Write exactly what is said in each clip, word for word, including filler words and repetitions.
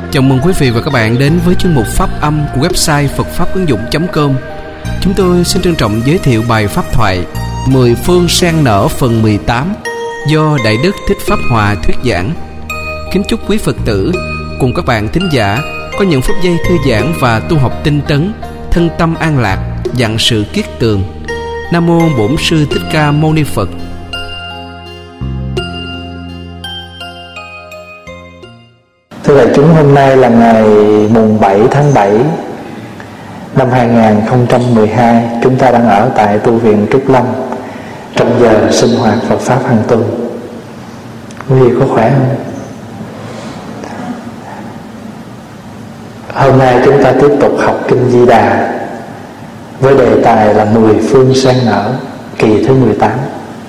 Chào mừng quý vị và các bạn đến với chương mục Pháp âm của website phật pháp ứng dụng chấm com. Chúng tôi xin trân trọng giới thiệu bài pháp thoại Mười phương sen nở phần mười tám do Đại Đức Thích Pháp Hòa thuyết giảng. Kính chúc quý Phật tử cùng các bạn thính giả có những phút giây thư giãn và tu học tinh tấn, thân tâm an lạc, vạn sự kiết tường. Nam mô Bổn Sư Thích Ca Mâu Ni Phật. Thưa đại chúng, hôm nay là ngày mùng bảy tháng bảy năm hai nghìn không trăm mười hai. Chúng ta đang ở tại tu viện Trúc Lâm trong giờ sinh hoạt Phật Pháp hàng tuần. Quý vị có khỏe không? Hôm nay chúng ta tiếp tục học Kinh Di Đà với đề tài là Mười phương sen nở, kỳ thứ mười tám.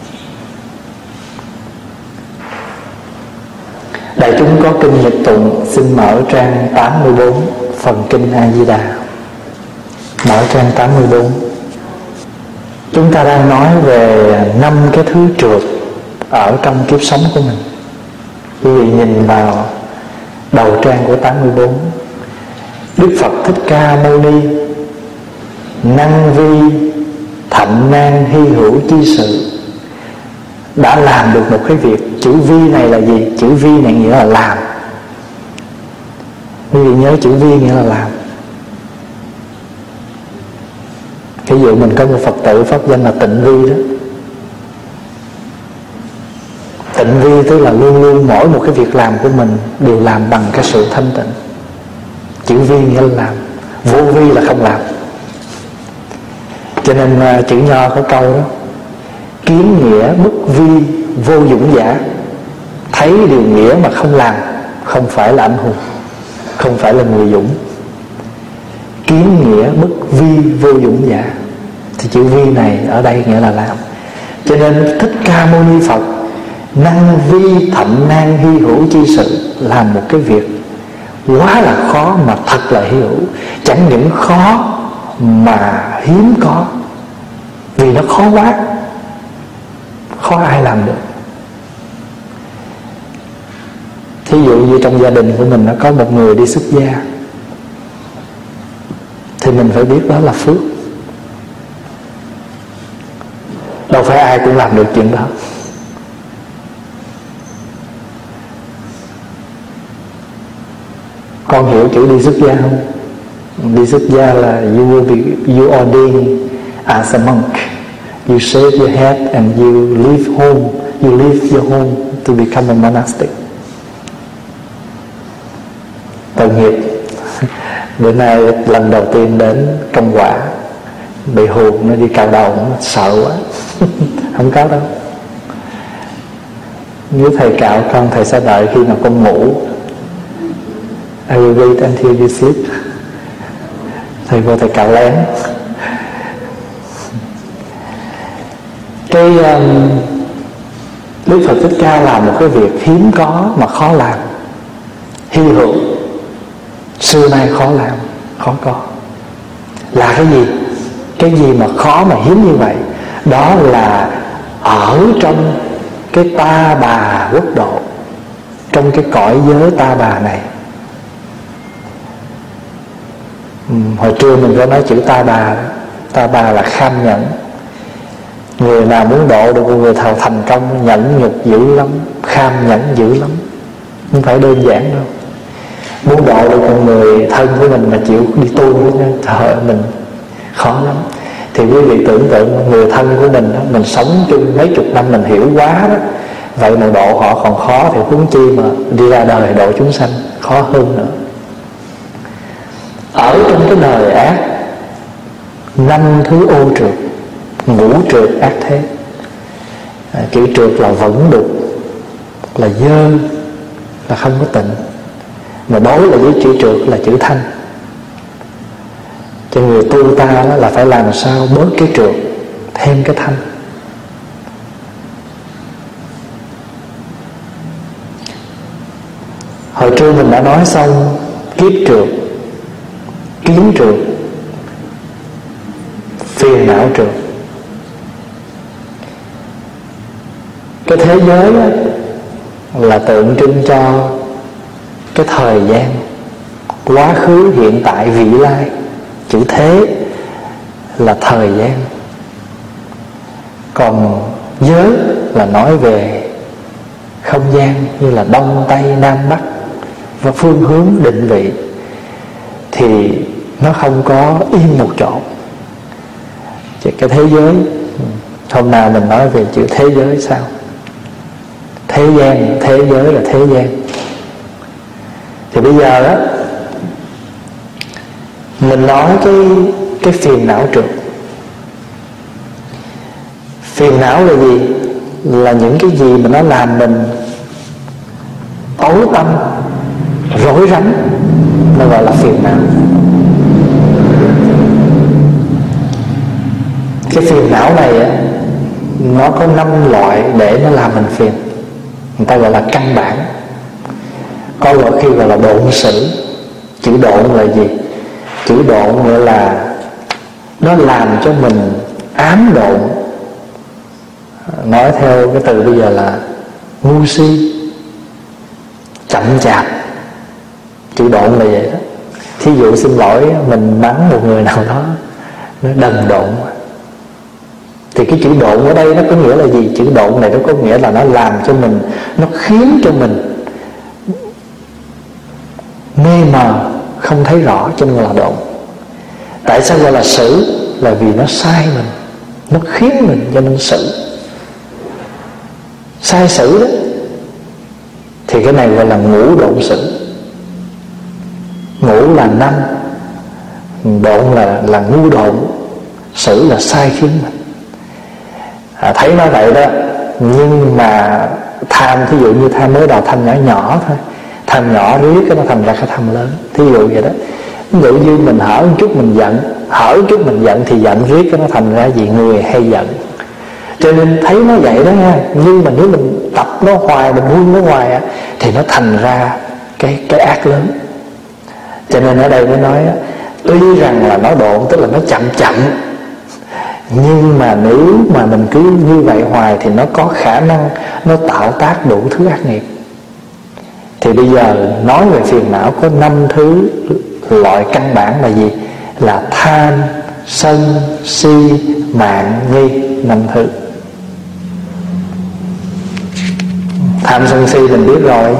Đại chúng có kinh dịch tụng, xin mở trang tám mươi bốn, phần kinh A Di Đà. Mở trang tám mươi bốn. Chúng ta đang nói về năm cái thứ trượt ở trong kiếp sống của mình. Quý vị nhìn vào đầu trang của tám mươi bốn. Đức Phật Thích Ca Mâu Ni năng vi thậm nan hy hữu chi sự đã làm được một cái việc. Chữ vi này là gì? Chữ vi này nghĩa là làm. Quý vị nhớ chữ vi nghĩa là làm. Ví dụ mình có một Phật tử pháp danh là Tịnh Vi đó. Tịnh vi tức là luôn luôn mỗi một cái việc làm của mình đều làm bằng cái sự thanh tịnh. Chữ vi nghĩa là làm, vô vi là không làm. Cho nên chữ Nho có câu đó: kiến nghĩa bất vi vô dũng giả. Thấy điều nghĩa mà không làm không phải là anh hùng, không phải là người dũng. Kiến nghĩa bất vi vô dũng giả. Thì chữ vi này ở đây nghĩa là làm. Cho nên Thích Ca Mâu Ni Phật năng vi thậm nan hy hữu chi sự, làm một cái việc quá là khó mà thật là hy hữu. Chẳng những khó mà hiếm có, vì nó khó quá, khó ai làm được. Thí dụ như trong gia đình của mình nó có một người đi xuất gia, thì mình phải biết đó là phước. Đâu phải ai cũng làm được chuyện đó. Con hiểu chữ đi xuất gia không? Đi xuất gia là you will be, you ordain as a monk. You shave your head and you leave home. You leave your home to become a monastic. Tội nghiệp. Bữa nay lần đầu tiên đến Công Quả, bị hù, nó đi cạo đầu, nó sợ quá. Không có đâu. Nếu thầy cạo con, thầy sẽ đợi khi mà con ngủ. I will wait until you sleep. Thầy vô thầy cạo lén. Cái um, Đức Phật Thích Ca làm một cái việc hiếm có mà khó làm, hy hữu, xưa nay khó làm, khó có. Là cái gì? Cái gì mà khó mà hiếm như vậy? Đó là ở trong cái ta bà quốc độ, trong cái cõi giới ta bà này. uhm, Hồi trưa mình có nói chữ ta bà. Ta bà là kham nhẫn. Người nào muốn độ được một người thầu thành công, nhẫn nhục dữ lắm, kham nhẫn dữ lắm, không phải đơn giản đâu. Muốn độ được một người thân của mình mà chịu đi tu với nhau, trời ơi, mình khó lắm. Thì quý vị tưởng tượng người thân của mình đó, mình sống chung mấy chục năm mình hiểu quá đó, vậy mà độ họ còn khó, thì huống chi mà đi ra đời độ chúng sanh khó hơn nữa. Ở trong cái đời ác, năm thứ ô trượt, ngũ trượt ác thế. à, Chữ trượt là vẫn đục, là dơ, là không có tịnh. Mà đối là với chữ trượt là chữ thanh. Cho người tu ta đó là phải làm sao bớt cái trượt, thêm cái thanh. Hồi trưa mình đã nói xong kiếp trượt, kiến trượt, phiền não trượt. Cái thế giới đó là tượng trưng cho cái thời gian, quá khứ, hiện tại, vị lai. Chữ thế là thời gian. Còn giới là nói về không gian, như là đông, tây, nam, bắc và phương hướng định vị. Thì nó không có yên một chỗ. Chỉ cái thế giới, hôm nào mình nói về chữ thế giới sao? Thế gian, thế giới là thế gian. Thì bây giờ đó, mình nói cái cái phiền não trước. Phiền não là gì? Là những cái gì mà nó làm mình tối tâm, rối rắm, nó gọi là phiền não. Cái phiền não này á, nó có năm loại để nó làm mình phiền. Người ta gọi là căn bản. Có gọi khi gọi là độn sử. Chữ độn là gì? Chữ độn nghĩa là nó làm cho mình ám độn. Nói theo cái từ bây giờ là ngu si, chậm chạp. Chữ độn là vậy đó. Thí dụ xin lỗi, mình mắng một người nào đó, nó đần độn. Thì cái chữ độn ở đây nó có nghĩa là gì? Chữ độn này nó có nghĩa là nó làm cho mình, nó khiến cho mình mê mờ, không thấy rõ, cho nên là độn. Tại sao gọi là xử? Là vì nó sai mình, nó khiến mình cho nên xử. Sai xử đó. Thì cái này gọi là ngũ độn xử. Ngũ là năm, độn là, là ngu độn, xử là sai khiến mình. À, thấy nói vậy đó. Nhưng mà tham, thí dụ như tham mới đầu tham nhỏ nhỏ thôi, tham nhỏ riết cái nó thành ra cái tham lớn. Thí dụ vậy đó. Ví dụ như mình hở một chút mình giận, hở một chút mình giận thì giận riết cái nó thành ra gì? Người hay giận. Cho nên thấy nó vậy đó nha. Nhưng mà nếu mình tập nó hoài, mình huân nó hoài á, thì nó thành ra cái, cái ác lớn. Cho nên ở đây mới nói á, tuy rằng là nó độn, tức là nó chậm chậm, nhưng mà nếu mà mình cứ như vậy hoài thì nó có khả năng nó tạo tác đủ thứ ác nghiệp. Thì bây giờ nói về phiền não có năm thứ loại căn bản là gì? Là tham, sân, si, mạn, nghi. Năm thứ. Tham, sân, si mình biết rồi.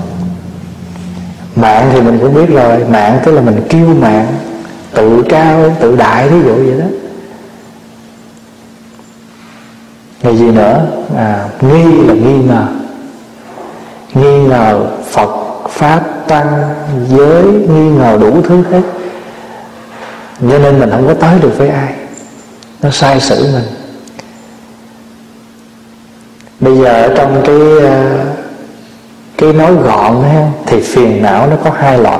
Mạn thì mình cũng biết rồi. Mạn tức là mình kiêu mạn, tự cao, tự đại, ví dụ vậy đó. Rồi gì nữa? À, nghi là nghi ngờ. Nghi ngờ Phật, Pháp, Tăng, giới, nghi ngờ đủ thứ hết. Cho nên mình không có tới được với ai. Nó sai xử mình. Bây giờ ở trong cái Cái nói gọn ha, thì phiền não nó có hai loại.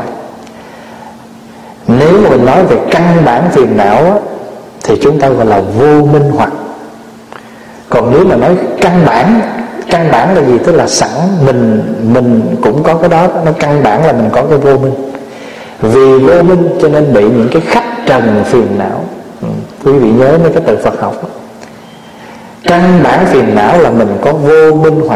Nếu mà mình nói về căn bản phiền não á, thì chúng ta gọi là vô minh hoặc. Còn nếu mà nói căn bản, căn bản là gì? Tức là sẵn mình mình cũng có cái đó. Nó căn bản là mình có cái vô minh. Vì vô minh cho nên bị những cái khách trần phiền não. ừ, Quý vị nhớ mấy cái từ Phật học đó. Căn bản phiền não là mình có vô minh hoặc.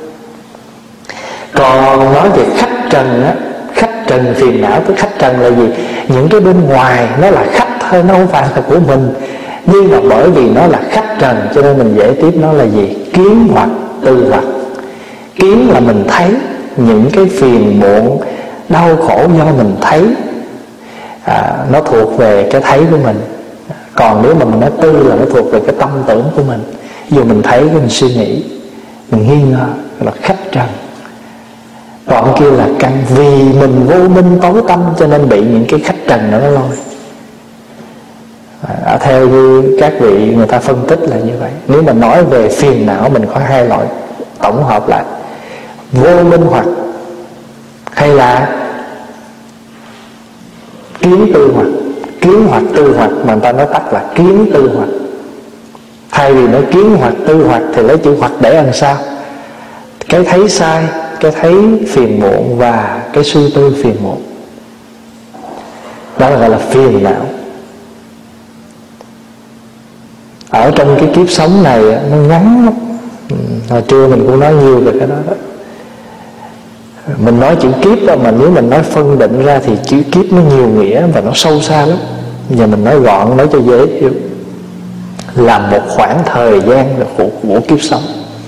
Còn nói về khách trần á, khách trần phiền não, tức khách trần là gì? Những cái bên ngoài nó là khách thôi, nó không phải là của mình. Nhưng mà bởi vì nó là khách trần cho nên mình dễ tiếp nó là gì? Kiến hoặc, tư hoặc. Kiến là mình thấy những cái phiền muộn, đau khổ do mình thấy, à, nó thuộc về cái thấy của mình. Còn nếu mà mình nói tư là nó thuộc về cái tâm tưởng của mình. Ví dụ mình thấy cái mình suy nghĩ, mình nghi ngờ, là khách trần. Còn kia là căn vì mình vô minh tối tâm cho nên bị những cái khách trần đó nó lôi. À, theo như các vị người ta phân tích là như vậy. Nếu mà nói về phiền não mình có hai loại tổng hợp lại: vô minh hoặc hay là kiến tư hoặc. Kiến hoặc tư hoặc mà người ta nói tắt là kiến tư hoặc. Thay vì nói kiến hoặc tư hoặc thì lấy chữ hoặc để làm sao? Cái thấy sai, cái thấy phiền muộn và cái suy tư phiền muộn. Đó là gọi là phiền não. Ở trong cái kiếp sống này nó ngắn lắm. Hồi trưa mình cũng nói nhiều về cái đó đó. Mình nói chữ kiếp đó, mà nếu mình nói phân định ra thì chữ kiếp nó nhiều nghĩa và nó sâu xa lắm. Giờ mình nói gọn, nói cho dễ hiểu, là một khoảng thời gian của, của kiếp sống.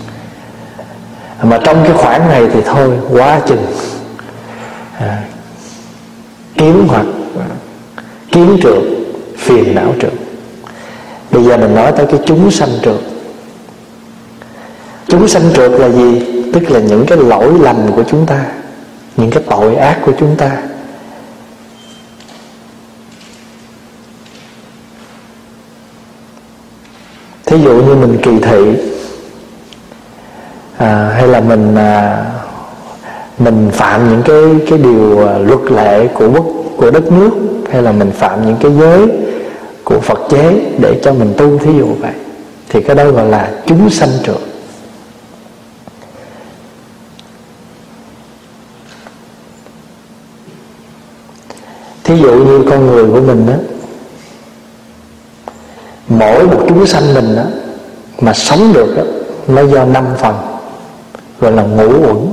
Mà trong cái khoảng này thì thôi quá chừng à, kiến hoặc kiến trượt, phiền não trượt. Bây giờ mình nói tới cái chúng sanh trượt. Chúng sanh trượt là gì? Tức là những cái lỗi lầm của chúng ta, những cái tội ác của chúng ta. Thí dụ như mình kỳ thị à, hay là mình à, mình phạm những cái cái điều à, luật lệ của quốc của đất nước, hay là mình phạm những cái giới của Phật chế để cho mình tu, thí dụ vậy, thì cái đó gọi là chúng sanh trượt. Thí dụ như con người của mình đó, mỗi một chúng sanh mình đó mà sống được đó, nó do năm phần, gọi là ngũ uẩn: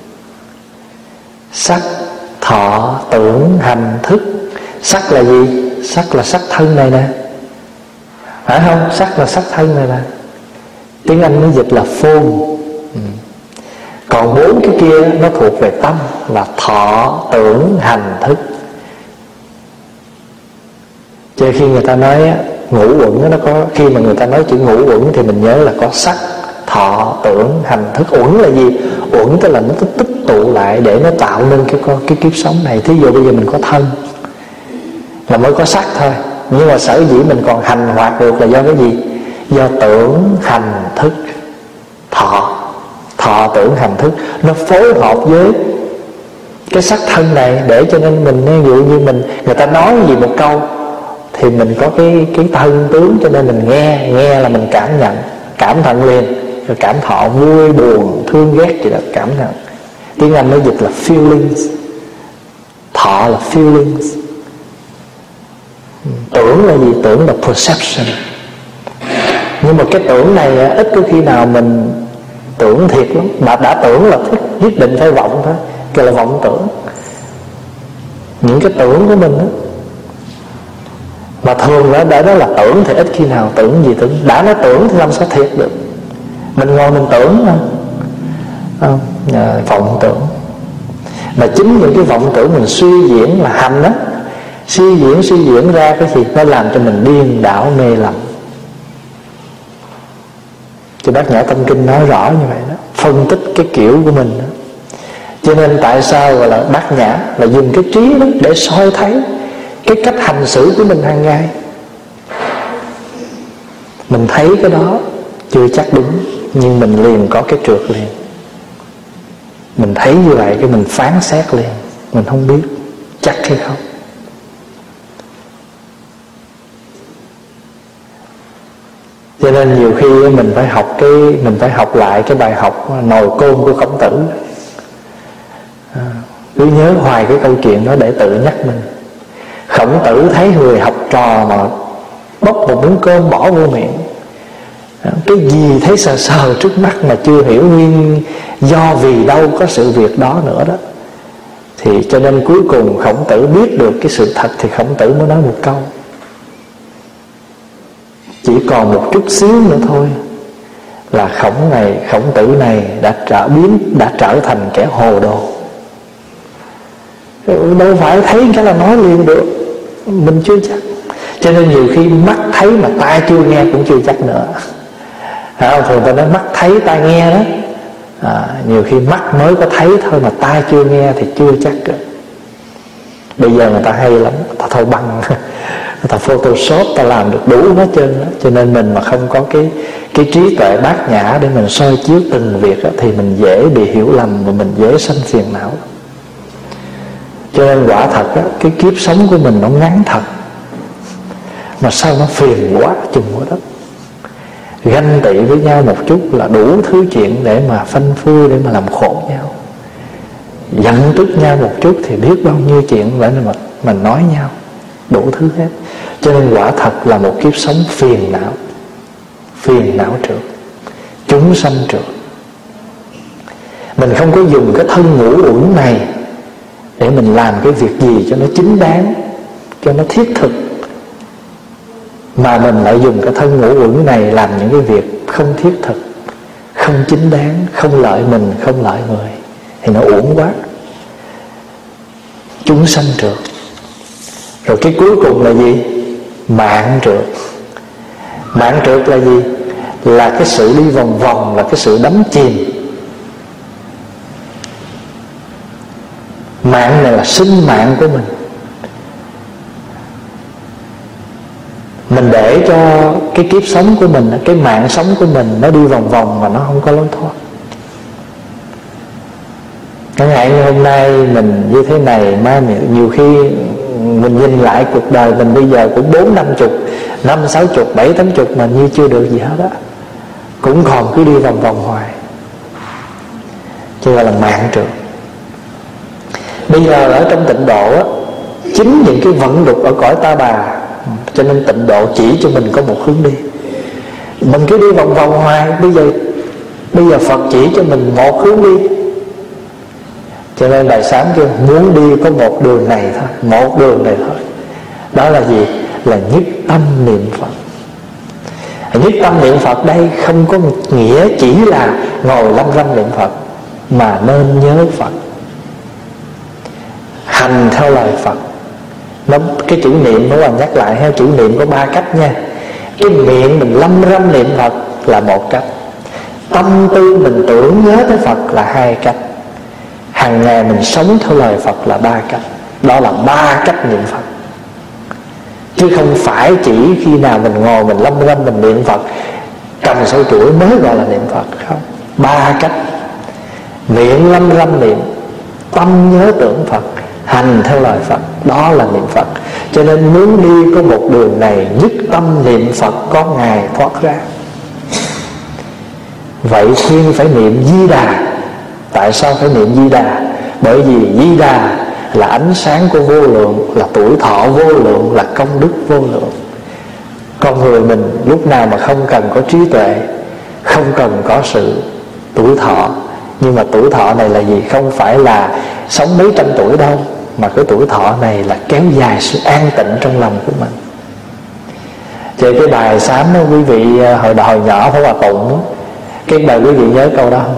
sắc, thọ, tưởng, hành, thức. Sắc là gì? Sắc là sắc thân này nè, phải không? Sắc là sắc thân này nè. Tiếng Anh nó dịch là form. ừ. Còn bốn cái kia nó thuộc về tâm, là thọ, tưởng, hành, thức. Cho khi người ta nói ngũ uẩn, nó có, khi mà người ta nói chữ ngũ uẩn thì mình nhớ là có sắc, thọ, tưởng, hành, thức. Uẩn là gì? Uẩn tức là nó tích, tích tụ lại để nó tạo nên cái, cái kiếp sống này. Thí dụ bây giờ mình có thân là mới có sắc thôi, nhưng mà sở dĩ mình còn hành hoạt được là do cái gì? Do tưởng, hành, thức. Thọ, thọ, tưởng, hành, thức nó phối hợp với cái sắc thân này, để cho nên mình, ví dụ như mình, người ta nói gì một câu thì mình có cái cái thân tướng, cho nên mình nghe, nghe là mình cảm nhận, cảm nhận liền. Rồi cảm thọ, vui, buồn, thương, ghét gì đó, cảm nhận. Tiếng Anh nó dịch là feelings. Thọ là feelings. Tưởng là gì? Tưởng là perception. Nhưng mà cái tưởng này ít có khi nào mình tưởng thiệt lắm. Mà đã tưởng là thích, nhất định phải vọng thôi, kêu là vọng tưởng. Những cái tưởng của mình đó, mà thường đã, đã đó là tưởng thì ít khi nào tưởng gì tưởng. Đã nói tưởng thì làm sao thiệt được. Mình ngồi mình tưởng không? Không, à, vọng tưởng. Mà chính những cái vọng tưởng mình suy diễn là hành đó, suy diễn suy diễn ra cái gì? Nó làm cho mình điên đảo mê lầm. Cho Bát Nhã Tâm Kinh nói rõ như vậy đó, phân tích cái kiểu của mình đó. Cho nên tại sao gọi là Bát Nhã, là dùng cái trí đó để soi thấy cái cách hành xử của mình hàng ngày. Mình thấy cái đó chưa chắc đúng, nhưng mình liền có cái trượt liền. Mình thấy như vậy cái mình phán xét liền, mình không biết chắc hay không. Cho nên nhiều khi mình phải học cái mình phải học lại cái bài học nồi cơm của Khổng Tử. À, cứ nhớ hoài cái câu chuyện đó để tự nhắc mình. Khổng Tử thấy người học trò mà bóc một miếng cơm bỏ vô miệng, cái gì thấy sờ sờ trước mắt mà chưa hiểu nguyên do vì đâu có sự việc đó nữa đó, thì cho nên cuối cùng Khổng Tử biết được cái sự thật, thì Khổng Tử mới nói một câu: chỉ còn một chút xíu nữa thôi là khổng này Khổng Tử này đã trở biến đã trở thành kẻ hồ đồ. Đâu phải thấy cái là nói liền được, mình chưa chắc. Cho nên nhiều khi mắt thấy mà tai chưa nghe cũng chưa chắc nữa. À, thường ta nói mắt thấy tai nghe đó. À, nhiều khi mắt mới có thấy thôi mà tai chưa nghe thì chưa chắc. Bây giờ người ta hay lắm, ta thôi băng, người ta photoshop, ta làm được đủ hết trơn đó. Cho nên mình mà không có cái cái trí tuệ bát nhã để mình soi chiếu từng việc đó, thì mình dễ bị hiểu lầm và mình dễ sanh phiền não. Cho nên quả thật đó, cái kiếp sống của mình nó ngắn thật, mà sao nó phiền quá chừng quá đó. Ganh tị với nhau một chút là đủ thứ chuyện để mà phanh phui, để mà làm khổ nhau. Giận tức nhau một chút thì biết bao nhiêu chuyện để mà mình nói nhau, đủ thứ hết. Cho nên quả thật là một kiếp sống phiền não, phiền não trượt, chúng sanh trượt. Mình không có dùng cái thân ngũ uẩn này để mình làm cái việc gì cho nó chính đáng, cho nó thiết thực, mà mình lại dùng cái thân ngũ uẩn này làm những cái việc không thiết thực, không chính đáng, không lợi mình, không lợi người, thì nó uổng quá. Chúng sanh trượt. Rồi cái cuối cùng là gì? Mạng trượt. Mạng trượt là gì? Là cái sự đi vòng vòng, là cái sự đắm chìm. Mạng này là sinh mạng của mình. Mình để cho cái kiếp sống của mình, cái mạng sống của mình nó đi vòng vòng mà nó không có lối thoát. Chẳng hạn như hôm nay mình như thế này, mai nhiều khi mình nhìn lại cuộc đời mình bây giờ cũng bốn năm chục, năm sáu chục, bảy tám chục mà như chưa được gì hết á, cũng còn cứ đi vòng vòng hoài, chứ gọi là mạng trượt. Bây giờ ở trong tịnh độ á, chính những cái vận đục ở cõi ta bà, cho nên tịnh độ chỉ cho mình có một hướng đi. Mình cứ đi vòng vòng hoài. Bây giờ Bây giờ Phật chỉ cho mình một hướng đi. Cho nên Bài Sám kêu muốn đi có một đường này thôi, một đường này thôi. Đó là gì? Là nhất tâm niệm Phật. Nhất tâm niệm Phật đây không có nghĩa chỉ là ngồi lâm râm niệm Phật, mà nên nhớ Phật, hành theo lời Phật. Nó, cái chữ niệm nó còn nhắc lại ha, chữ niệm có ba cách nha. Cái miệng mình lâm râm niệm Phật là một cách, tâm tư mình tưởng nhớ tới Phật là hai cách, hàng ngày mình sống theo lời Phật là ba cách. Đó là ba cách niệm Phật, chứ không phải chỉ khi nào mình ngồi mình lâm râm mình niệm Phật cầm sâu chuỗi mới gọi là niệm Phật. Không, ba cách: miệng lâm râm niệm, tâm nhớ tưởng Phật, hành theo lời Phật, đó là niệm Phật. Cho nên muốn đi có một đường này, nhất tâm niệm Phật có ngày thoát ra. Vậy khuyên phải niệm Di Đà. Tại sao phải niệm Di Đà? Bởi vì Di Đà là ánh sáng của vô lượng, là tuổi thọ vô lượng, là công đức vô lượng. Con người mình lúc nào mà không cần có trí tuệ, không cần có sự tuổi thọ. Nhưng mà tuổi thọ này là gì? Không phải là sống mấy trăm tuổi đâu, mà cái tuổi thọ này là kéo dài sự an tịnh trong lòng của mình. Trên cái bài sám đó, quý vị hồi hồi nhỏ Pháp Hòa tụng đó, cái bài quý vị nhớ câu đó không?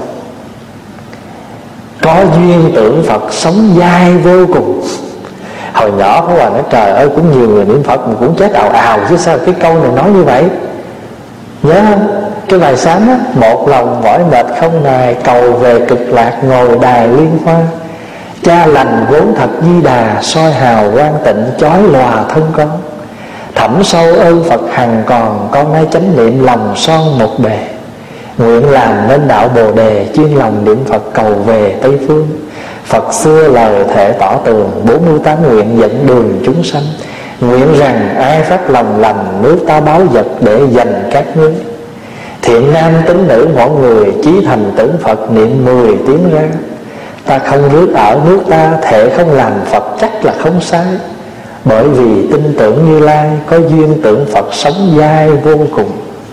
Có duyên tưởng Phật sống dai vô cùng. Hồi nhỏ Pháp Hòa nói trời ơi, cũng nhiều người niệm Phật mà cũng chết ào ào, chứ sao cái câu này nói như vậy? Nhớ không? Cái bài sám á: một lòng mỏi mệt không nài, cầu về cực lạc ngồi đài liên hoa. Cha lành vốn thật Di Đà, soi hào quang tịnh chói lòa thân con. Thẳm sâu ơn Phật hằng còn, con nay chánh niệm lòng son một bề. Nguyện làm nên đạo Bồ Đề, chuyên lòng niệm Phật cầu về Tây Phương. Phật xưa lời thệ tỏ tường, bốn mươi tám nguyện dẫn đường chúng sanh. Nguyện rằng ai phát lòng lành, nước ta báo vật để dành các ngươi. Thiện nam tín nữ mọi người, chí thành tưởng Phật niệm mười tiếng ra. Ta không rước ở nước ta, thể không làm Phật chắc là không sai. Bởi vì tin tưởng Như Lai, có duyên tưởng Phật sống dai vô cùng.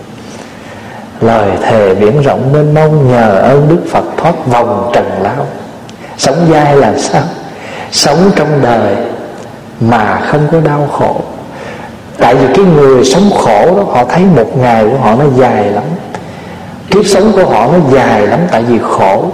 Lời thề biển rộng mênh mông, nhờ ơn Đức Phật thoát vòng trần lao. Sống dai là sao? Sống trong đời mà không có đau khổ. Tại vì cái người sống khổ đó, họ thấy một ngày của họ nó dài lắm, kiếp sống của họ nó dài lắm, tại vì khổ.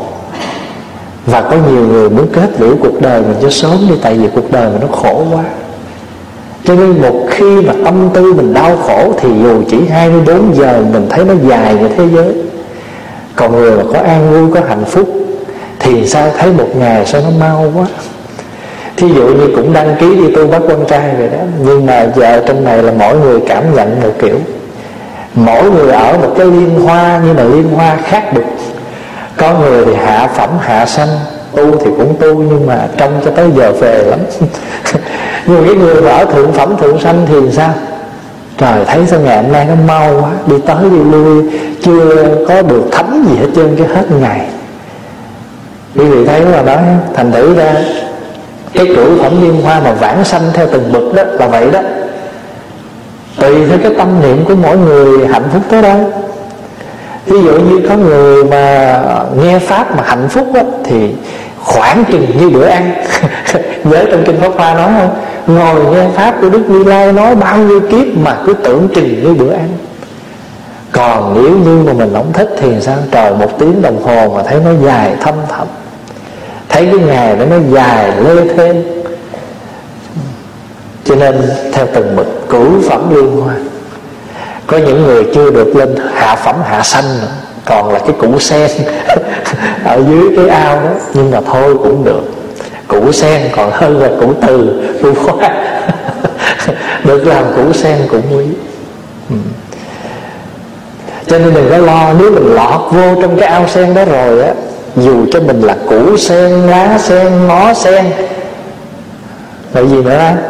Và có nhiều người muốn kết liễu cuộc đời mình cho sớm đi, tại vì cuộc đời mình nó khổ quá. Cho nên một khi mà tâm tư mình đau khổ, thì dù chỉ hai mươi bốn giờ mình thấy nó dài như thế giới. Còn người mà có an vui, có hạnh phúc thì sao thấy một ngày sao nó mau quá. Thí dụ như cũng đăng ký đi tu Bác Quan Trai vậy đó, nhưng mà giờ trong này là mỗi người cảm nhận một kiểu. Mỗi người ở một cái liên hoa, nhưng mà liên hoa khác biệt. Có người thì hạ phẩm hạ sanh, tu thì cũng tu nhưng mà trông cho tới giờ về lắm. Nhưng cái người mà ở thượng phẩm thượng sanh thì sao? Trời, thấy sao ngày hôm nay nó mau quá, đi tới đi lui chưa có được thấm gì hết trơn cái hết ngày. Quý vị thấy là đó, thành thử ra cái cửu phẩm liên hoa mà vãng sanh theo từng bậc đó là vậy đó. Tùy theo cái tâm niệm của mỗi người hạnh phúc tới đâu. Ví dụ như có người mà nghe pháp mà hạnh phúc á, thì khoảng chừng như bữa ăn. Nhớ trong Kinh Pháp Hoa nói không? Ngồi nghe pháp của Đức Như Lai nói bao nhiêu kiếp mà cứ tưởng chừng như bữa ăn. Còn nếu như mà mình không thích thì sao? Trời, một tiếng đồng hồ mà thấy nó dài thâm thẳm, thấy cái ngày đó nó dài lê thêm. Cho nên theo từng mực cửu phẩm liên hoa. Có những người chưa được lên hạ phẩm hạ sanh nữa, còn là cái củ sen ở dưới cái ao đó, nhưng mà thôi cũng được. Củ sen còn hơn là củ từ lưu hoa. Được làm củ sen cũng quý. ừ. Cho nên đừng có lo, nếu mình lọt vô trong cái ao sen đó rồi á, dù cho mình là củ sen, lá sen, ngó sen, rồi gì nữa á?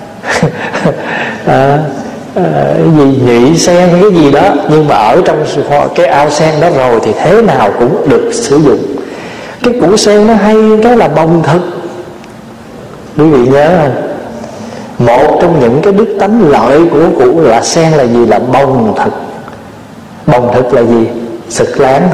à, à, gì nhị sen cái gì đó, nhưng mà ở trong cái ao sen đó rồi thì thế nào cũng được sử dụng. Cái củ sen nó hay cái là bông thực. Quý vị nhớ không? Một trong những cái đức tánh lợi của củ là sen là gì? Là bông thực. Bông thực là gì? Sực láng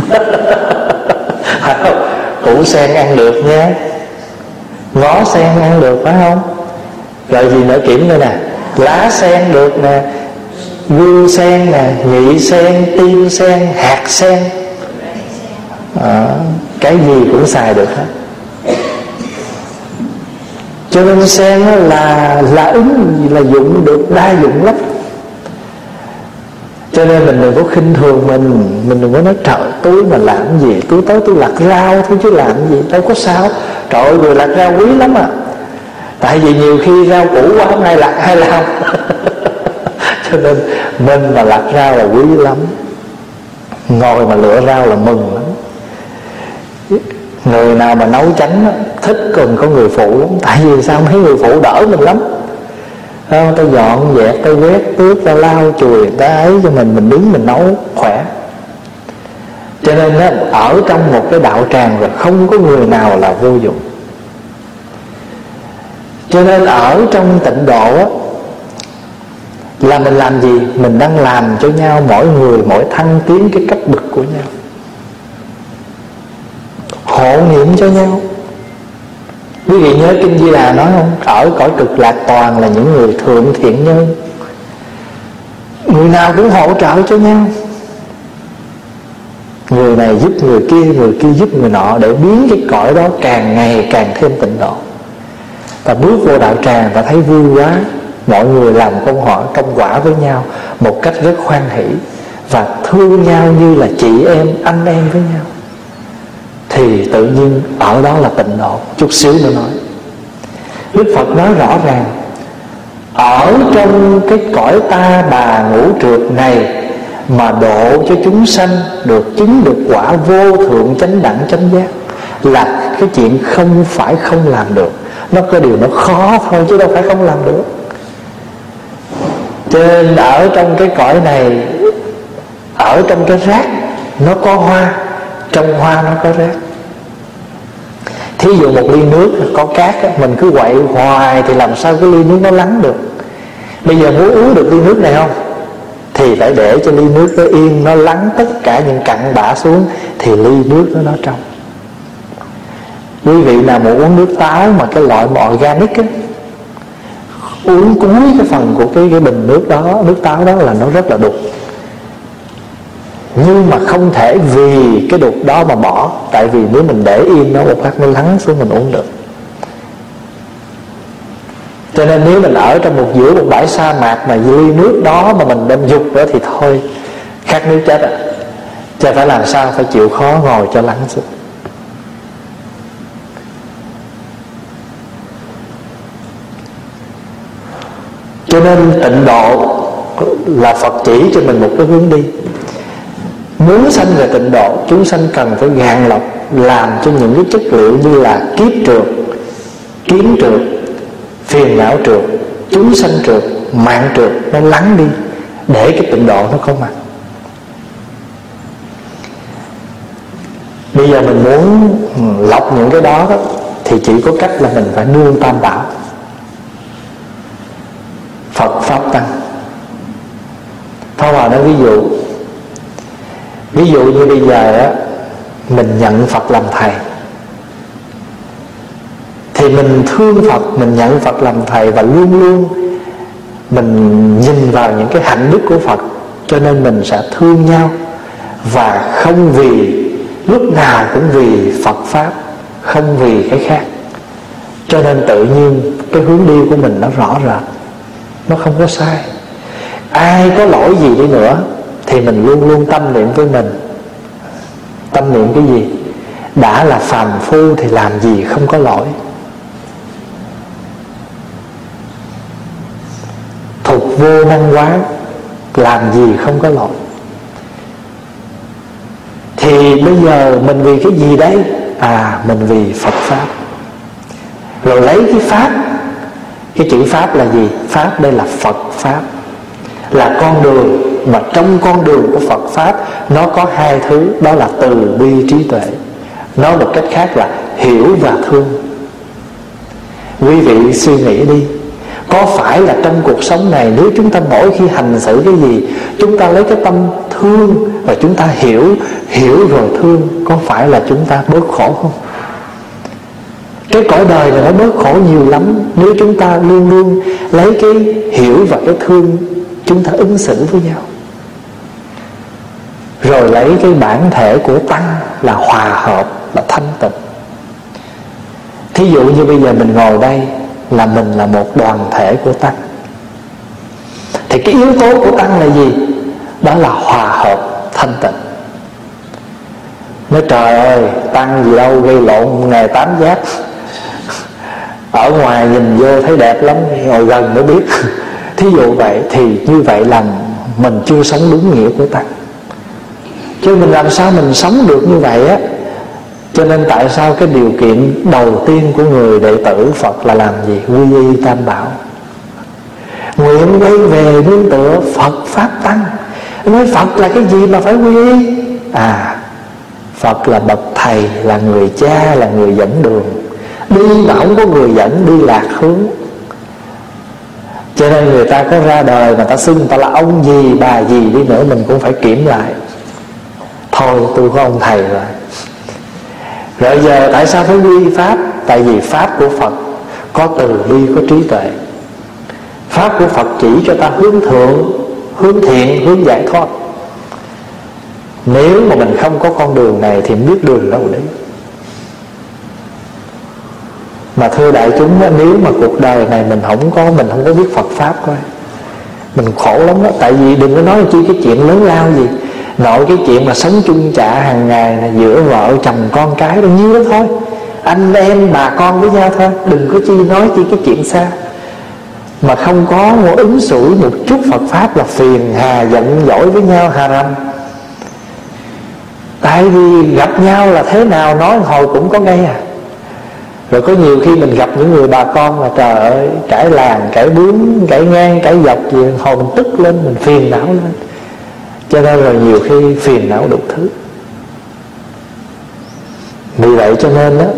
hết. Củ sen ăn được nha, ngó sen ăn được phải không? Rồi gì nữa kiểm nữa nè? Lá sen được nè, vương sen nè, nhị sen, tim sen, hạt sen, à, cái gì cũng xài được hết. Cho nên sen là là ứng là dụng được, đa dụng lắm. Cho nên mình đừng có khinh thường mình. Mình đừng có nói trời tôi mà làm gì, tôi tới tôi lặt rau thôi chứ làm gì, đâu có sao. Trời ơi, người lặt rau quý lắm à. Tại vì nhiều khi rau củ quá không ai lặt ai làm. Cho nên mình mà lặt rau là quý lắm. Ngồi mà lựa rau là mừng lắm. Người nào mà nấu chánh đó, thích cần có người phụ lắm. Tại vì sao? Mấy người phụ đỡ mình lắm. Không, ta dọn dẹp, ta quét tước, ta lau chùi, ta ấy cho mình, mình đứng mình nấu khỏe. Cho nên đó, ở trong một cái đạo tràng rồi không có người nào là vô dụng. Cho nên ở trong tịnh độ á, là mình làm gì? Mình đang làm cho nhau, mỗi người mỗi thăng tiến cái cấp bậc của nhau, hộ niệm cho nhau. Quý vị nhớ Kinh Di Đà nói không? Ở cõi cực lạc toàn là những người thượng thiện nhân, người nào cũng hỗ trợ cho nhau. Người này giúp người kia, người kia giúp người nọ, để biến cái cõi đó càng ngày càng thêm tịnh độ. Ta bước vô đạo tràng ta thấy vui quá, mọi người làm công họ công quả với nhau một cách rất hoan hỷ và thương nhau như là chị em, anh em với nhau, thì tự nhiên ở đó là tịnh độ. Chút xíu nữa nói, Đức Phật nói rõ ràng, ở trong cái cõi ta bà ngũ trượt này mà độ cho chúng sanh được chứng được quả vô thượng chánh đẳng chánh giác là cái chuyện không phải không làm được. Nó có điều nó khó thôi chứ đâu phải không làm được. Cho nên ở trong cái cõi này, ở trong cái rác nó có hoa, trong hoa nó có rác. Thí dụ một ly nước có cát, mình cứ quậy hoài thì làm sao cái ly nước nó lắng được. Bây giờ muốn uống được ly nước này không, thì phải để cho ly nước nó yên, nó lắng tất cả những cặn bã xuống, thì ly nước đó nó trong. Quý vị nào mà uống nước táo mà cái loại mà organic á, uống cuối cái phần của cái, cái bình nước đó, nước táo đó là nó rất là đục. Nhưng mà không thể vì cái đục đó mà bỏ. Tại vì nếu mình để yên nó một phát nó lắng xuống mình uống được. Cho nên nếu mình ở trong một giữa một bãi sa mạc mà ly nước đó mà mình đem dục đó thì thôi, khát nước chết à. Chứ phải làm sao, phải chịu khó ngồi cho lắng xuống. Cho nên tịnh độ là Phật chỉ cho mình một cái hướng đi. Muốn sanh về tịnh độ, chúng sanh cần phải gạn lọc, làm cho những cái chất liệu như là kiếp trượt, kiến trượt, phiền não trượt, chúng sanh trượt, mạng trượt nó lắng đi, để cái tịnh độ nó có mặt. Bây giờ mình muốn lọc những cái đó, đó thì chỉ có cách là mình phải nương Tam Bảo, Phật Pháp Tăng. Pháp Hòa nói ví dụ, Ví dụ như bây giờ á, mình nhận Phật làm thầy, thì mình thương Phật, mình nhận Phật làm thầy, và luôn luôn mình nhìn vào những cái hạnh đức của Phật, cho nên mình sẽ thương nhau, và không vì lúc nào cũng vì Phật Pháp, không vì cái khác. Cho nên tự nhiên cái hướng đi của mình nó rõ rệt, nó không có sai. Ai có lỗi gì đi nữa thì mình luôn luôn tâm niệm với mình. Tâm niệm cái gì? Đã là phàm phu thì làm gì không có lỗi. Thục vô năng quán, làm gì không có lỗi. Thì bây giờ mình vì cái gì đấy? À, mình vì Phật Pháp. Rồi lấy cái Pháp. Cái chữ Pháp là gì? Pháp đây là Phật Pháp, là con đường. Mà trong con đường của Phật Pháp nó có hai thứ, đó là từ bi trí tuệ. Nói một cách khác là hiểu và thương. Quý vị suy nghĩ đi, có phải là trong cuộc sống này, nếu chúng ta mỗi khi hành xử cái gì, chúng ta lấy cái tâm thương và chúng ta hiểu, hiểu rồi thương, có phải là chúng ta bớt khổ không? Cái cõi đời này nó bớt khổ nhiều lắm, nếu chúng ta luôn luôn lấy cái hiểu và cái thương, chúng ta ứng xử với nhau. Rồi lấy cái bản thể của Tăng là hòa hợp, là thanh tịnh. Thí dụ như bây giờ mình ngồi đây là mình là một đoàn thể của Tăng, thì cái yếu tố của Tăng là gì? Đó là hòa hợp, thanh tịnh. Nói trời ơi, Tăng gì đâu gây lộn ngày tám giác. Ở ngoài nhìn vô thấy đẹp lắm, ngồi gần mới biết. Thí dụ vậy thì như vậy là mình chưa sống đúng nghĩa của Tăng. Chứ mình làm sao mình sống được như vậy á? Cho nên tại sao cái điều kiện đầu tiên của người đệ tử Phật là làm gì? Quy y Tam Bảo, nguyện quay về nương tựa Phật Pháp Tăng. Nói Phật là cái gì mà phải quy y? À, Phật là bậc thầy, là người cha, là người dẫn đường. Đi mà không có người dẫn, đi lạc hướng. Cho nên người ta có ra đời mà ta xưng người ta là ông gì, bà gì đi nữa, mình cũng phải kiểm lại. Thôi tôi có ông thầy rồi. Rồi giờ tại sao phải quy Pháp? Tại vì Pháp của Phật có từ bi, có trí tuệ. Pháp của Phật chỉ cho ta hướng thượng, hướng thiện, hướng giải thoát. Nếu mà mình không có con đường này thì biết đường đâu đấy. Mà thưa đại chúng, nếu mà cuộc đời này mình không có, mình không có biết Phật Pháp coi, mình khổ lắm đó. Tại vì đừng có nói chi cái chuyện lớn lao gì, nội cái chuyện mà sống chung chạ hàng ngày này, giữa vợ chồng con cái bao nhiêu đó thôi, anh em bà con với nhau thôi, đừng có chi nói chi cái chuyện xa. Mà không có một ứng xử một chút Phật Pháp là phiền hà, giận dỗi với nhau hà răm. Tại vì gặp nhau là thế nào nói hồi cũng có gây à. Rồi có nhiều khi mình gặp những người bà con mà trời ơi, cãi làng, cãi bướng, cãi ngang, cãi dọc gì, hồi mình tức lên, mình phiền não lên. Cho nên là nhiều khi phiền não đủ thứ. Vì vậy cho nên đó,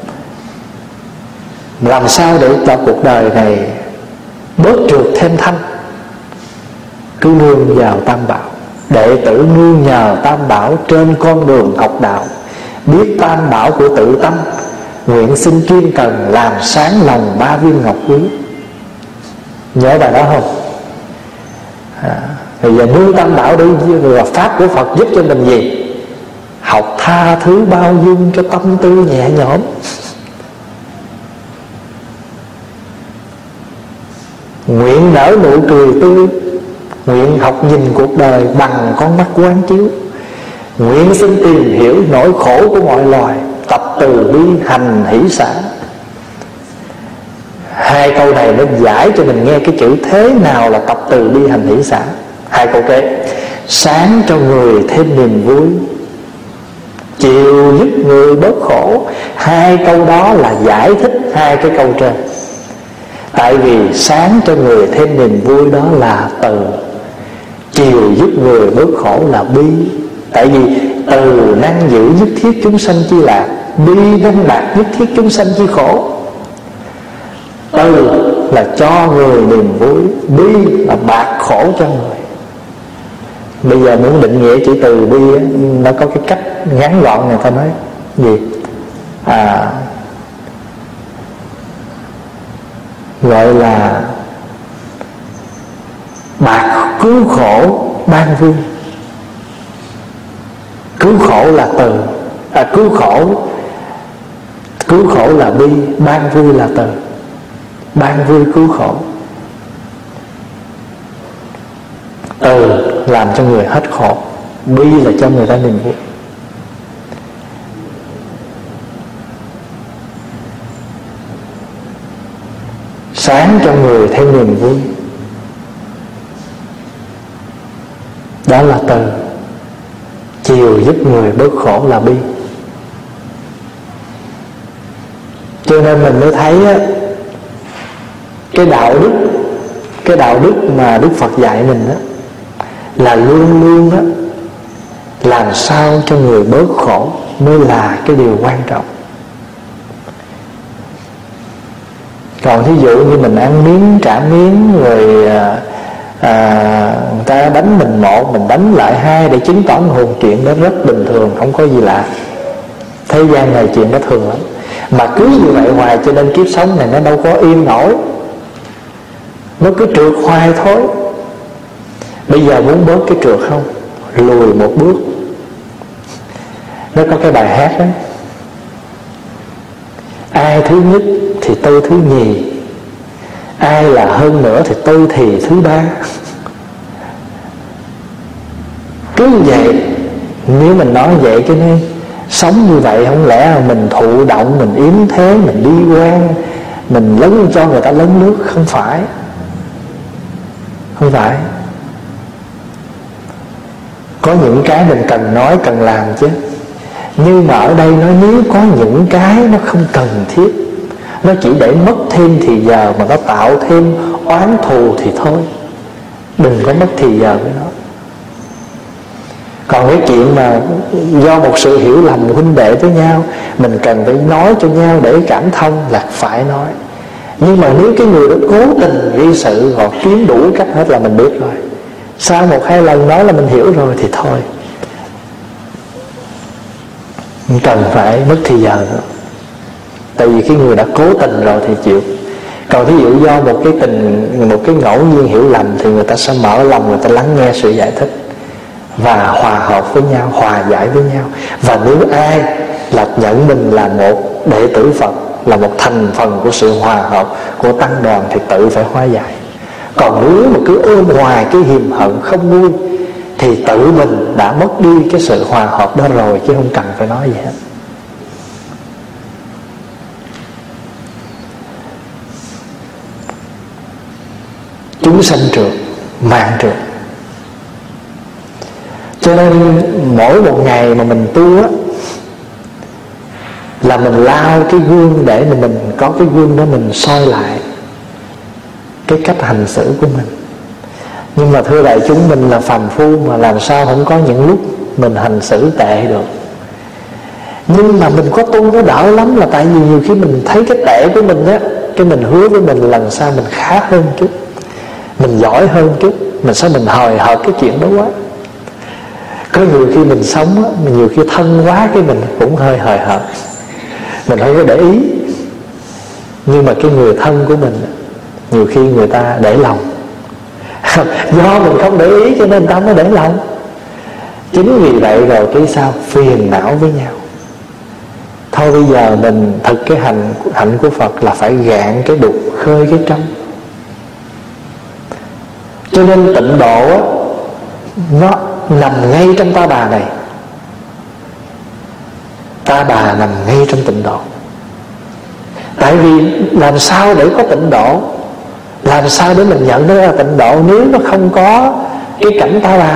làm sao để cho cuộc đời này bớt trượt thêm thanh? Cứ nương vào Tam Bảo. Đệ tử nương nhờ Tam Bảo trên con đường học đạo, biết Tam Bảo của tự tâm, nguyện xin chuyên cần làm sáng lòng ba viên ngọc quý. Nhớ bài đó không? À, bây giờ nương Tam Bảo đi, và Pháp của Phật giúp cho mình gì? Học tha thứ bao dung cho tâm tư nhẹ nhõm. Nguyện nở nụ cười tươi, nguyện học nhìn cuộc đời bằng con mắt quán chiếu, nguyện xin tìm hiểu nỗi khổ của mọi loài, tập từ bi hành hỷ xả. Hai câu này nó giải cho mình nghe cái chữ thế nào là tập từ bi hành hỷ xả. Hai câu kế: sáng cho người thêm niềm vui, chiều giúp người bớt khổ. Hai câu đó là giải thích hai cái câu trên. Tại vì sáng cho người thêm niềm vui đó là từ, chiều giúp người bớt khổ là bi. Tại vì từ năng giữ nhất thiết chúng sanh chi lạc, bi năng đạt nhất thiết chúng sanh chi khổ. Từ là cho người niềm vui, bi là bạc khổ cho người. Bây giờ muốn định nghĩa chữ từ bi á, nó có cái cách ngắn gọn này ta nói gì? À, gọi là bạc cứu khổ ban vui. Cứu khổ là từ, à, cứu khổ cứu khổ là bi, ban vui là từ. Ban vui cứu khổ. Từ làm cho người hết khổ, bi là cho người ta niềm vui. Sáng cho người thêm niềm vui, đó là từ. Chiều giúp người bớt khổ là bi. Cho nên mình mới thấy á, cái đạo đức cái đạo đức mà Đức Phật dạy mình á, là luôn luôn á, làm sao cho người bớt khổ mới là cái điều quan trọng. Còn thí dụ như mình ăn miếng trả miếng, rồi à, à, người ta đánh mình một, mình đánh lại hai để chứng tỏ hồn, chuyện đó rất bình thường, không có gì lạ. Thế gian này chuyện đó thường lắm. Mà cứ như vậy hoài, cho nên kiếp sống này nó đâu có yên nổi, nó cứ trượt hoài thôi. Bây giờ muốn bớt cái trượt không? Lùi một bước. Nó có cái bài hát đó: ai thứ nhất thì tôi thứ nhì, ai là hơn nữa thì tôi thì thứ ba. Cứ vậy. Nếu mình nói vậy cái này, sống như vậy không lẽ là mình thụ động, mình yếm thế, mình đi quan, mình lấn cho người ta lấn nước? Không phải. Không phải. Có những cái mình cần nói, cần làm chứ. Nhưng mà ở đây nói nếu có những cái nó không cần thiết, nó chỉ để mất thêm thì giờ mà nó tạo thêm oán thù thì thôi, đừng có mất thì giờ với nó. Còn cái chuyện mà do một sự hiểu lầm huynh đệ với nhau, mình cần phải nói cho nhau để cảm thông là phải nói. Nhưng mà nếu cái người đó cố tình gây sự, họ kiếm đủ cách hết là mình biết rồi. Sau một hai lần nói là mình hiểu rồi thì thôi, không cần phải mất thì giờ nữa. Tại vì cái người đã cố tình rồi thì chịu. Còn ví dụ do một cái tình, một cái ngẫu nhiên hiểu lầm, thì người ta sẽ mở lòng, người ta lắng nghe sự giải thích và hòa hợp với nhau, hòa giải với nhau. Và nếu ai là nhận mình là một đệ tử Phật, là một thành phần của sự hòa hợp của tăng đoàn, thì tự phải hóa giải. Còn nếu mà cứ ôm hoài cái hiềm hận không vui, thì tự mình đã mất đi cái sự hòa hợp đó rồi, chứ không cần phải nói gì hết. Chúng sanh trượt, mạng trượt. Cho nên mỗi một ngày mà mình tu á, là mình lao cái gương để mà mình có cái gương đó mình soi lại cái cách hành xử của mình. Nhưng mà thưa đại chúng, mình là phàm phu mà làm sao không có những lúc mình hành xử tệ được. Nhưng mà mình có tu nó đỡ lắm, là tại vì nhiều khi mình thấy cái tệ của mình á, cái mình hứa với mình lần sau mình khá hơn chút, mình giỏi hơn chút, mình sao mình hời hợt cái chuyện đó quá. Có nhiều khi mình sống á, mình nhiều khi thân quá, cái mình cũng hơi hời hợt, mình không có để ý. Nhưng mà cái người thân của mình, nhiều khi người ta để lòng. Do mình không để ý cho nên người ta mới để lòng. Chính vì vậy rồi cái sao phiền não với nhau. Thôi bây giờ mình thực cái hành hạnh của Phật là phải gạn cái đục, khơi cái trong. Cho nên tịnh độ á, nó nằm ngay trong Ta Bà này. Ta Bà nằm ngay trong tịnh độ. Tại vì làm sao để có tịnh độ, làm sao để mình nhận nó là tịnh độ nếu nó không có cái cảnh Ta Bà?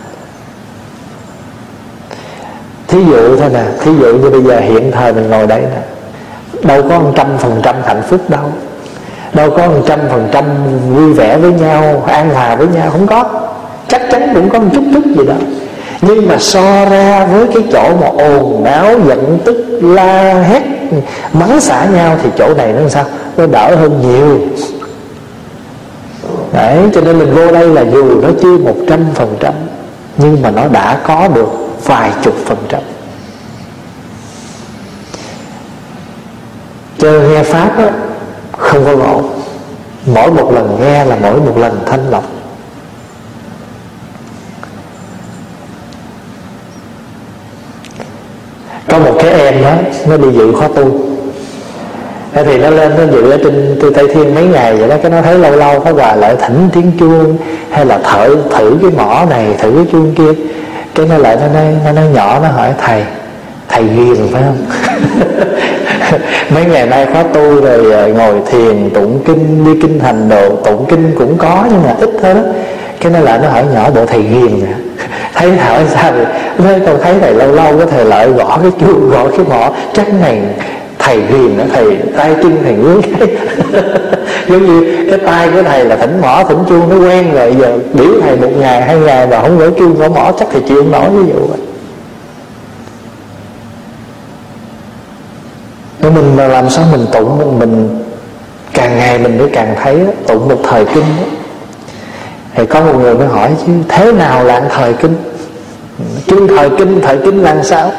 Thí dụ thôi nè, thí dụ như bây giờ hiện thời mình ngồi đây nè, đâu có một trăm phần trăm hạnh phúc đâu, đâu có một trăm phần trăm vui vẻ với nhau, an hòa với nhau, không có. Chắc chắn cũng có một chút chút gì đó. Nhưng mà so ra với cái chỗ mà ồn ào, giận tức, la hét, mắng xả nhau, thì chỗ này nó làm sao? Nó đỡ hơn nhiều. Đấy, cho nên mình vô đây là dù nó chưa một trăm phần trăm, nhưng mà nó đã có được vài chục phần trăm. Cho nên nghe Pháp á, không có ngộ. Mỗi một lần nghe là mỗi một lần thanh lọc. Có một cái em đó, nó đi dự khóa tu. Thế thì nó lên nó dự ở trên Tây Thiên mấy ngày vậy đó. Cái nó thấy lâu lâu Pháp Hòa lại thỉnh tiếng chuông, hay là thử thử cái mỏ này, thử cái chuông kia. Cái nó lại nó nói, nó nói nhỏ, nó hỏi thầy, thầy ghiền phải không? Mấy ngày nay khóa tu rồi ngồi thiền, tụng kinh, đi kinh thành đồ, tụng kinh cũng có nhưng mà ít thôi đó. Cái nó lại nó hỏi nhỏ, bộ thầy ghiền nè. Thấy hỏi sao vậy? Nói con thấy thầy lâu lâu có thầy lại gõ cái chuông, gõ cái mỏ, chắc này thầy ghiền đó, thầy tay chân thầy ngứa cái. Giống như cái tay của thầy là thỉnh mỏ thỉnh chuông nó quen rồi, giờ biểu thầy một ngày hai ngày mà không gõ chuông gõ mỏ chắc thầy chịu không nổi, ví dụ vậy. Nếu mình mà làm sao mình tụng, mình càng ngày mình mới càng thấy tụng một thời kinh đó. Thì có một người mới hỏi chứ thế nào là thời kinh? Kinh thời kinh, thời kinh là sao?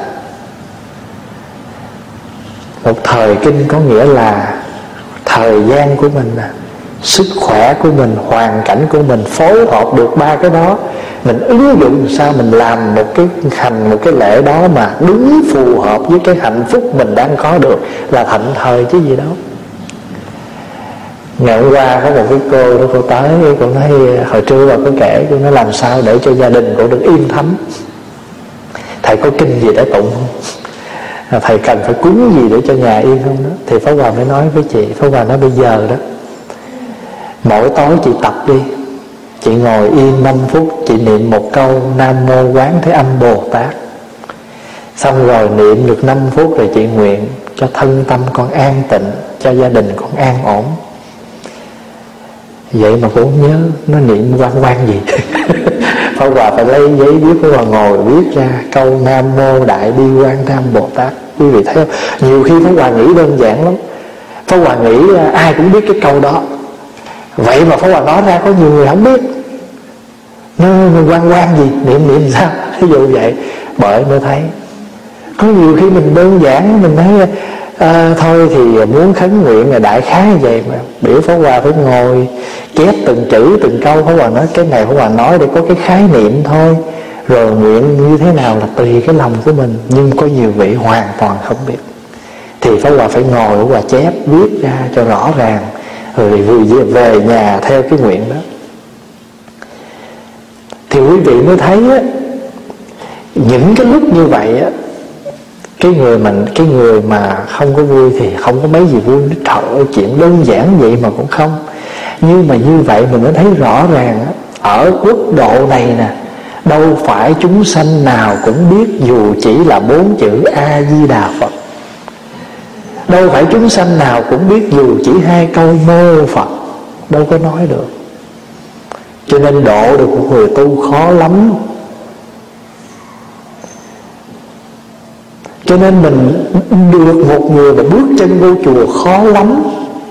Một thời kinh có nghĩa là thời gian của mình, sức khỏe của mình, hoàn cảnh của mình phối hợp được ba cái đó. Mình ứng dụng sao mình làm một cái hành, một cái lễ đó mà đúng phù hợp với cái hạnh phúc mình đang có được là thạnh thời chứ gì đâu. Ngày hôm qua có một cái cô đó, cô tới, cô nói hồi trưa bà có kể, cô nói làm sao để cho gia đình cô được yên thấm. Thầy có kinh gì để tụng không? Thầy cần phải cúng gì để cho nhà yên không đó? Thì Pháp Hòa mới nói với chị, Pháp Hòa nói bây giờ đó, mỗi tối chị tập đi, chị ngồi yên năm phút, chị niệm một câu Nam Mô Quán Thế Âm Bồ Tát. Xong rồi niệm được năm phút rồi chị nguyện cho thân tâm con an tịnh, cho gia đình con an ổn. Vậy mà cũng không nhớ nó niệm quan quan gì. Pháp Hòa phải lấy giấy viết, Pháp Hòa ngồi viết ra câu Nam Mô Đại Bi Quán Thế Âm Bồ Tát. Quý vị thấy không? Nhiều khi Pháp Hòa nghĩ đơn giản lắm. Pháp Hòa nghĩ ai cũng biết cái câu đó, vậy mà Pháp Hòa nói ra có nhiều người không biết. Nó quan quan gì, niệm niệm sao, ví dụ vậy. Bởi mới thấy có nhiều khi mình đơn giản mình thấy à, thôi thì muốn khấn nguyện là đại khái như vậy mà biểu Pháp Hòa phải ngồi chép từng chữ từng câu. Pháp Hòa nói cái này Pháp Hòa nói để có cái khái niệm thôi, rồi nguyện như thế nào là tùy cái lòng của mình. Nhưng có nhiều vị hoàn toàn không biết, thì Pháp Hòa phải ngồi Pháp Hòa chép viết ra cho rõ ràng, rồi vừa về nhà theo cái nguyện đó. Thì quý vị mới thấy á, những cái lúc như vậy á, cái người mình cái người mà không có vui thì không có mấy gì vui. Trời ơi, chuyện đơn giản vậy mà cũng không. Nhưng mà như vậy mình mới thấy rõ ràng á, ở quốc độ này nè, đâu phải chúng sanh nào cũng biết dù chỉ là bốn chữ A Di Đà Phật. Đâu phải chúng sanh nào cũng biết dù chỉ hai câu mô Phật. Đâu có nói được. Cho nên độ được một người tu khó lắm. Cho nên mình được một người mà bước chân vô chùa khó lắm.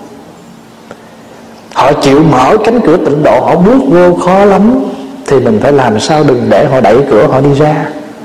Họ chịu mở cánh cửa tịnh độ, họ bước vô khó lắm. Thì mình phải làm sao đừng để họ đẩy cửa họ đi ra.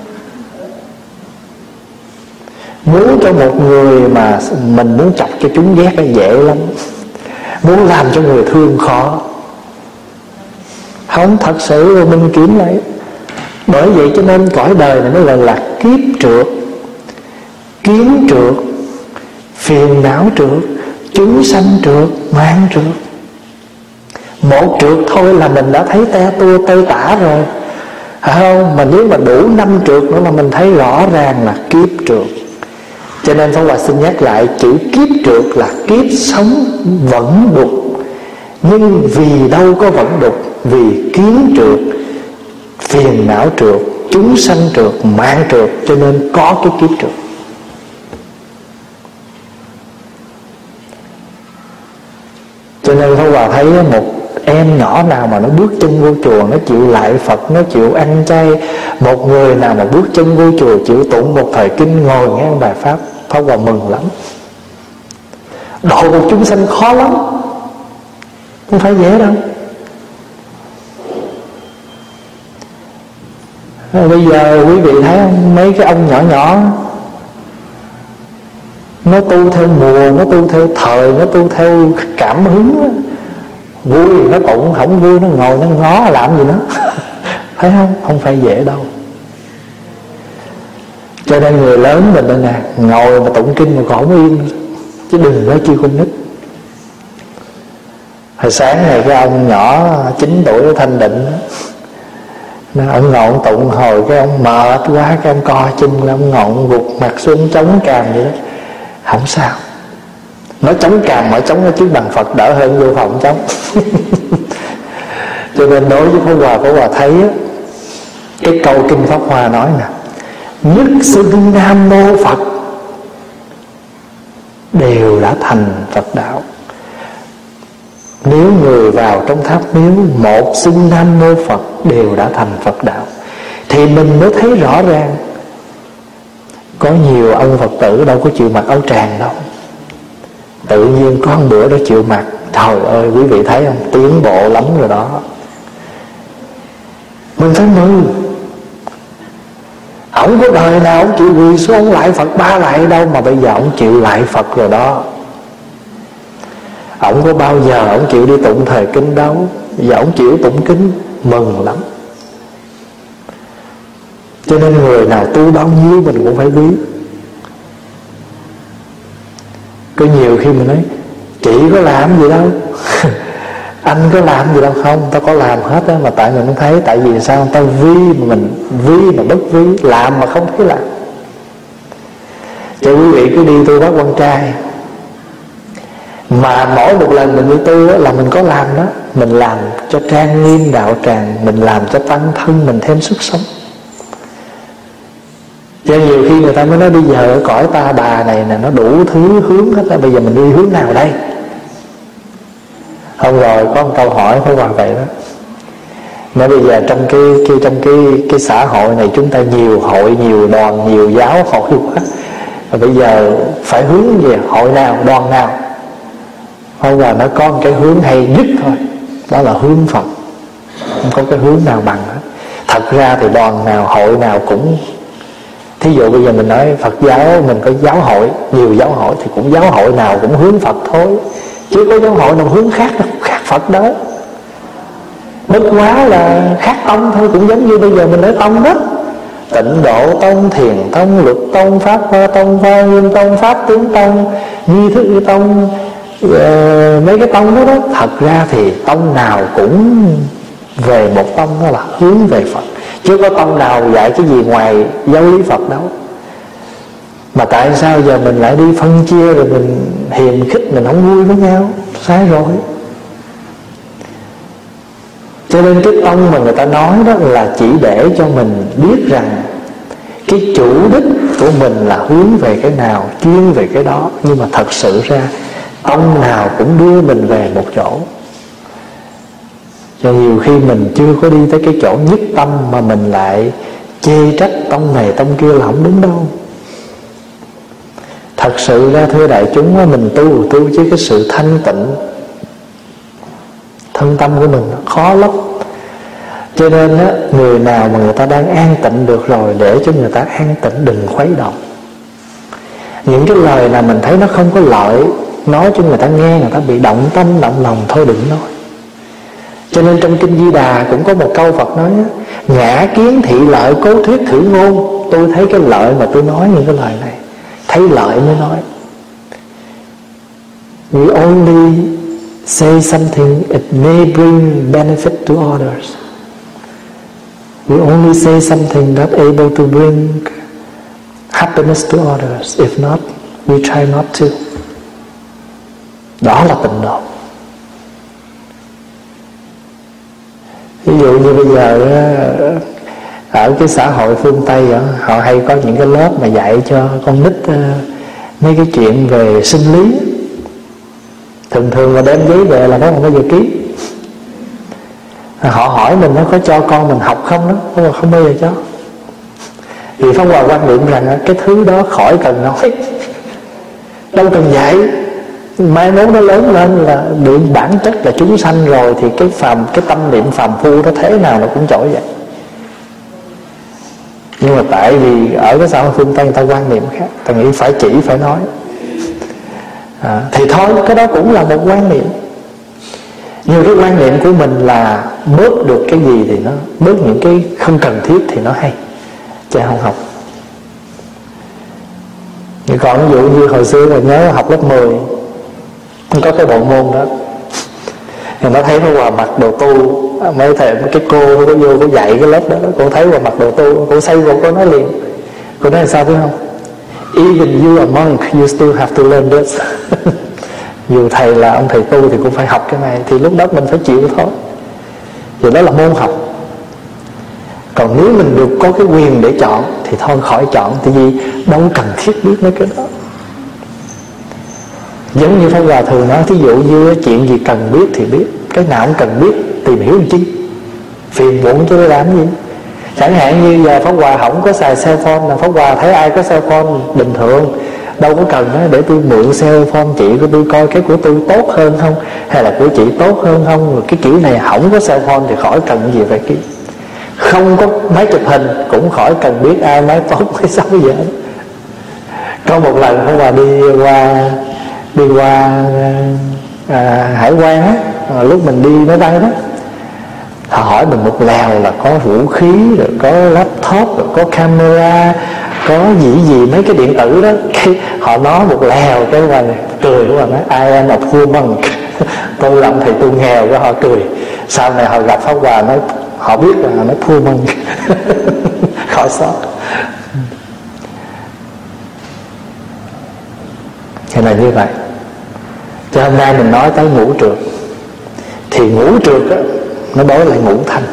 Muốn cho một người mà mình muốn chọc cho chúng ghét là dễ lắm. Muốn làm cho người thương khó. Không, thật sự mình kiếm lại. Bởi vậy cho nên cõi đời này nó gọi là kiếp trượt, kiến trượt, phiền não trượt, chúng sanh trượt, mạng trượt. Một trượt thôi là mình đã thấy te tua tơi tả rồi, phải không? Mà nếu mà đủ năm trượt nữa là mình thấy rõ ràng là kiếp trượt. Cho nên Pháp Hòa xin nhắc lại, chữ kiếp trượt là kiếp sống vẫn đục. Nhưng vì đâu có vẫn đục, vì kiến trượt, phiền não trượt, chúng sanh trượt, mạng trượt, cho nên có cái kiếp trượt. Cho nên Pháp Hòa thấy một em nhỏ nào mà nó bước chân vô chùa, nó chịu lại Phật, nó chịu ăn chay. Một người nào mà bước chân vô chùa chịu tụng một thời kinh, ngồi nghe bài Pháp, Pháp Hòa mừng lắm. Độ một chúng sanh khó lắm, không phải dễ đâu. Bây giờ quý vị thấy không, mấy cái ông nhỏ nhỏ nó tu theo mùa, nó tu theo thời, nó tu theo cảm hứng. Vui nó tụng, không vui nó ngồi nó ngó làm gì nó thấy không? Không phải dễ đâu. Cho nên người lớn mình đây nè, ngồi mà tụng kinh mà còn không yên, chứ đừng nói chi con nít. Hồi sáng này cái ông nhỏ chín tuổi ở Thanh Định đó, ông ngồi ông tụng hồi cái ông mệt quá, cái ông co chân, ông ngồi ông gục mặt xuống chống cằm vậy đó. Không sao, nó chống cằm mà chống nó trước bằng Phật đỡ hơn vô phòng chống. Cho nên đối với Pháp Hòa, Pháp Hòa thấy á, cái câu kinh Pháp Hoa nói nè: nhất xưng Nam Mô Phật đều đã thành Phật đạo. Nếu người vào trong tháp miếu một xưng Nam Mô Phật đều đã thành Phật đạo, thì mình mới thấy rõ ràng. Có nhiều ông Phật tử đâu có chịu mặc áo tràng đâu, tự nhiên có một bữa đó chịu mặc. Trời ơi quý vị thấy không, tiến bộ lắm rồi đó. Mình phải mừng. Không có đời nào ông chịu quỳ xuống ông lại Phật ba lại đâu, mà bây giờ ông chịu lại Phật rồi đó. Ông có bao giờ ông chịu đi tụng thời kinh đâu, giờ ông chịu tụng kinh, mừng lắm. Cho nên người nào tu bao nhiêu mình cũng phải biết. Có nhiều khi mình nói chị có làm gì đâu anh có làm gì đâu. Không, tao có làm hết á, mà tại mình không thấy. Tại vì sao? Tao vi mà mình vi mà bất vi, làm mà không thấy làm. Cho quý vị cứ đi tu Bác Quan Trai, mà mỗi một lần mình đi tu á, là mình có làm đó. Mình làm cho trang nghiêm đạo tràng, mình làm cho tăng thân mình thêm sức sống. Cho nhiều khi người ta mới nói bây giờ ở cõi ta bà này nè, nó đủ thứ hướng hết á, bây giờ mình đi hướng nào đây? Hôm rồi có một câu hỏi phải qua vậy đó. Nói bây giờ trong cái, cái trong cái cái xã hội này chúng ta nhiều hội, nhiều đoàn, nhiều giáo hội quá. Và bây giờ phải hướng về hội nào, đoàn nào? Hôm rồi nó có một cái hướng hay nhất thôi, đó là hướng Phật. Không có cái hướng nào bằng hết. Thật ra thì đoàn nào, hội nào cũng, thí dụ bây giờ mình nói Phật giáo, mình có giáo hội, nhiều giáo hội, thì cũng giáo hội nào cũng hướng Phật thôi, chứ có giáo hội nào hướng khác đâu, khác Phật đó. Bất quá là khác tông thôi. Cũng giống như bây giờ mình nói tông đó, Tịnh Độ Tông, Thiền Tông, Luật Tông, Pháp Hoa Tông, Hoa Nghiêm Tông, Pháp Tướng Tông, Duy Thức Tông, uh, mấy cái tông đó đó. Thật ra thì tông nào cũng về một tông, đó là hướng về Phật, chứ có tông nào dạy cái gì ngoài giáo lý Phật đâu. Mà tại sao giờ mình lại đi phân chia, rồi mình hiềm khích, mình không vui với nhau? Sai rồi. Cho nên cái tông mà người ta nói đó là chỉ để cho mình biết rằng cái chủ đích của mình là hướng về cái nào, chuyên về cái đó. Nhưng mà thật sự ra tông nào cũng đưa mình về một chỗ. Cho nhiều khi mình chưa có đi tới cái chỗ nhất tâm, mà mình lại chê trách tông này tông kia là không đúng đâu. Thật sự ra thưa đại chúng, mình tu tu chứ cái sự thanh tịnh thân tâm của mình khó lắm. Cho nên á, người nào mà người ta đang an tịnh được rồi, để cho người ta an tịnh, đừng khuấy động. Những cái lời nào mình thấy nó không có lợi, nói cho người ta nghe, người ta bị động tâm, động lòng, thôi đừng nói. Cho nên trong Kinh Di Đà cũng có một câu Phật nói á: ngã kiến thị lợi, cố thuyết thử ngôn. Tôi thấy cái lợi mà tôi nói những cái lời này, thấy lợi mới nói. We only say something it may bring benefit to others. We only say something that able to bring happiness to others. If not, we try not to. Đó là tịnh độ. Ví dụ như bây giờ ở cái xã hội phương Tây đó, họ hay có những cái lớp mà dạy cho con nít mấy cái chuyện về sinh lý. Thường thường là đem giấy về là nó không bao giờ ký. Họ hỏi mình nó có cho con mình học không đó, không, không bao giờ cho. Vì Pháp Hòa quan niệm rằng cái thứ đó khỏi cần nói, đâu cần dạy. Mai mốt nó lớn lên là được bản chất là chúng sanh rồi, thì cái phàm, cái tâm niệm phàm phu nó thế nào nó cũng trỗi vậy. Nhưng mà tại vì ở cái xã hội phương Tây người ta quan niệm khác, ta nghĩ phải chỉ phải nói, à, thì thôi cái đó cũng là một quan niệm. Nhưng cái quan niệm của mình là bớt được cái gì thì nó bớt những cái không cần thiết thì nó hay, chứ không học. Nhưng còn ví dụ như hồi xưa là nhớ học lớp mười có cái bộ môn đó, thì nó thấy nó Hòa mặc đồ tu, mấy thầy cái cô có vô có dạy cái lớp đó, cô thấy Hòa mặc đồ tu, cô say vô cô nói liền, cô nói là sao biết không? Even you a monk, you still have to learn this. Dù thầy là ông thầy tu thì cũng phải học cái này, thì lúc đó mình phải chịu thôi. Vì đó là môn học. Còn nếu mình được có cái quyền để chọn thì thôi khỏi chọn, tại vì đâu cần thiết biết mấy cái đó. Giống như Pháp Hòa thường nói, thí dụ như chuyện gì cần biết thì biết, cái nào cũng cần biết, tìm hiểu làm chi, phiền muộn chứ để làm gì. Chẳng hạn như giờ Pháp Hòa không có xài cell phone, là Pháp Hòa thấy ai có cell phone bình thường, đâu có cần đó, để tôi mượn cell phone chị của tôi coi cái của tôi tốt hơn không, hay là của chị tốt hơn không. Rồi cái kiểu này không có cell phone thì khỏi cần gì phải kia. Không có máy chụp hình cũng khỏi cần biết ai máy tốt máy xấu gì hết. Có một lần Pháp Hòa đi qua đi qua à, hải quan á, à, lúc mình đi máy bay đó, họ hỏi mình một lèo là có vũ khí, rồi có laptop, rồi có camera, có gì gì mấy cái điện tử đó. Cái, họ nói một lèo, cái Hòa cười, của Hòa nói I am a poor monk. Tôi làm thầy tôi nghèo, cái họ cười. Sau này họ gặp Pháp Hòa nói, họ biết là nó poor monk. Khỏi sót. Thế là như vậy. Cho hôm nay mình nói tới ngũ trượt, thì ngũ trượt á, nó đối lại ngũ thanh.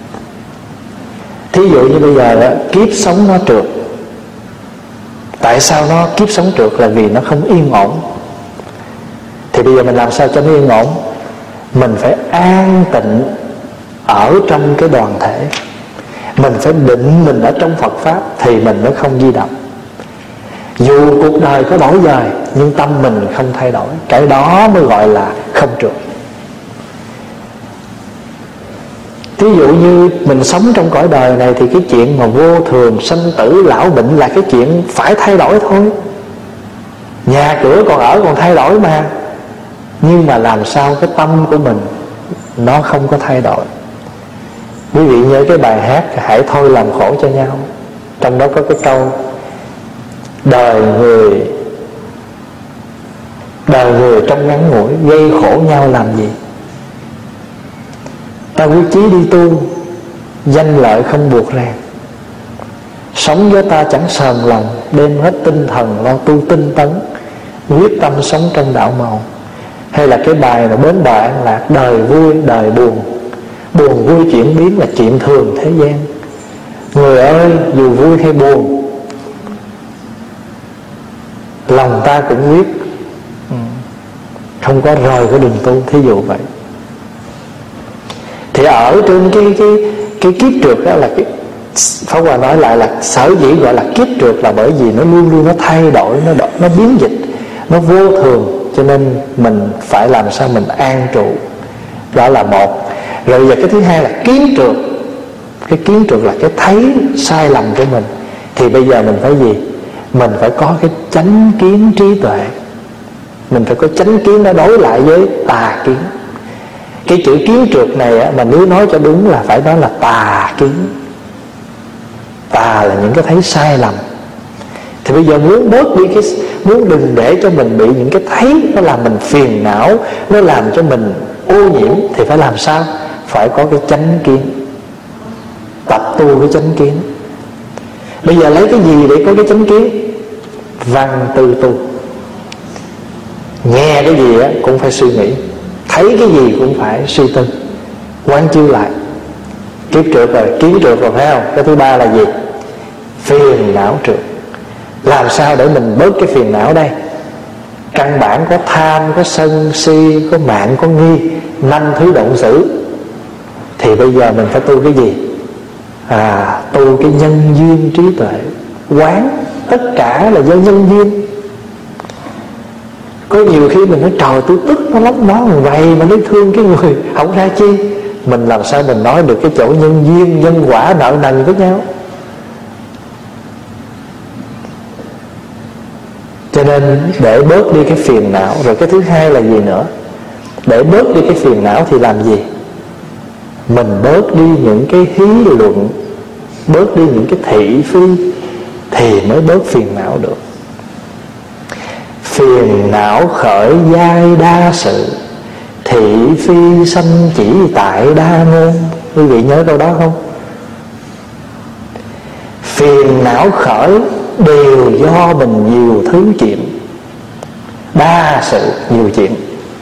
Thí dụ như bây giờ á, kiếp sống nó trượt. Tại sao nó kiếp sống trượt? Là vì nó không yên ổn. Thì bây giờ mình làm sao cho nó yên ổn? Mình phải an tịnh ở trong cái đoàn thể, mình phải định mình ở trong Phật Pháp thì mình mới không di động. Dù cuộc đời có đổi dời nhưng tâm mình không thay đổi, cái đó mới gọi là không trượt. Ví dụ như mình sống trong cõi đời này thì cái chuyện mà vô thường, sanh tử, lão bệnh là cái chuyện phải thay đổi thôi. Nhà cửa còn ở còn thay đổi mà. Nhưng mà làm sao cái tâm của mình nó không có thay đổi. Quý vị nhớ cái bài hát Hãy thôi làm khổ cho nhau, trong đó có cái câu Đời người Đời người trong ngắn ngủi, gây khổ nhau làm gì. Ta quyết chí đi tu, danh lợi không buộc ràng. Sống với ta chẳng sờn lòng, đem hết tinh thần lo tu tinh tấn, quyết tâm sống trong đạo màu. Hay là cái bài là Bến Đò An Lạc, đời vui đời buồn, buồn vui chuyển biến là chuyện thường thế gian. Người ơi, dù vui hay buồn, lòng ta cũng quyết, không có rời cái đường tu. Thí dụ vậy. Thì ở trên cái cái cái kiếp trượt đó là cái Pháp Hòa nói lại là sở dĩ gọi là kiếp trượt là bởi vì nó luôn luôn nó thay đổi, nó đổi, nó biến dịch, nó vô thường, cho nên mình phải làm sao mình an trụ. Đó là một. Rồi giờ cái thứ hai là kiến trượt. Cái kiến trượt là cái thấy sai lầm của mình. Thì bây giờ mình phải gì? Mình phải có cái chánh kiến trí tuệ. Mình phải có chánh kiến nó đối lại với tà kiến. Cái chữ kiến trượt này á, mà nếu nói cho đúng là phải nói là tà kiến. Tà là những cái thấy sai lầm. Thì bây giờ muốn bớt đi cái, muốn đừng để cho mình bị những cái thấy nó làm mình phiền não, nó làm cho mình ô nhiễm, thì phải làm sao? Phải có cái chánh kiến, tập tu cái chánh kiến. Bây giờ lấy cái gì để có cái chánh kiến? Văn tư tu. Nghe cái gì á cũng phải suy nghĩ, thấy cái gì cũng phải suy tư, quán chiếu lại. Kiếp trượt rồi, kiến trượt rồi phải không? Cái thứ ba là gì? Phiền não trượt. Làm sao để mình bớt cái phiền não đây? Căn bản có tham, có sân si, có mạng, có nghi, năm thứ động xử. Thì bây giờ mình phải tu cái gì? À, tu cái nhân duyên trí tuệ. Quán tất cả là do nhân duyên. Có nhiều khi mình nói trời tôi tức nó lắm, nó vậy mà nó thương cái người không ra chi. Mình làm sao mình nói được cái chỗ nhân duyên, nhân quả nợ nần với nhau. nên để bớt đi cái phiền não. Rồi cái thứ hai là gì nữa? Để bớt đi cái phiền não thì làm gì? Mình bớt đi những cái hí luận, bớt đi những cái thị phi, thì mới bớt phiền não được. Phiền não khởi giai đa sự, thị phi sanh chỉ tại đa ngôn. Quý vị nhớ câu đó không? Phiền não khởi đều do mình nhiều thứ chuyện. Đa sự, nhiều chuyện.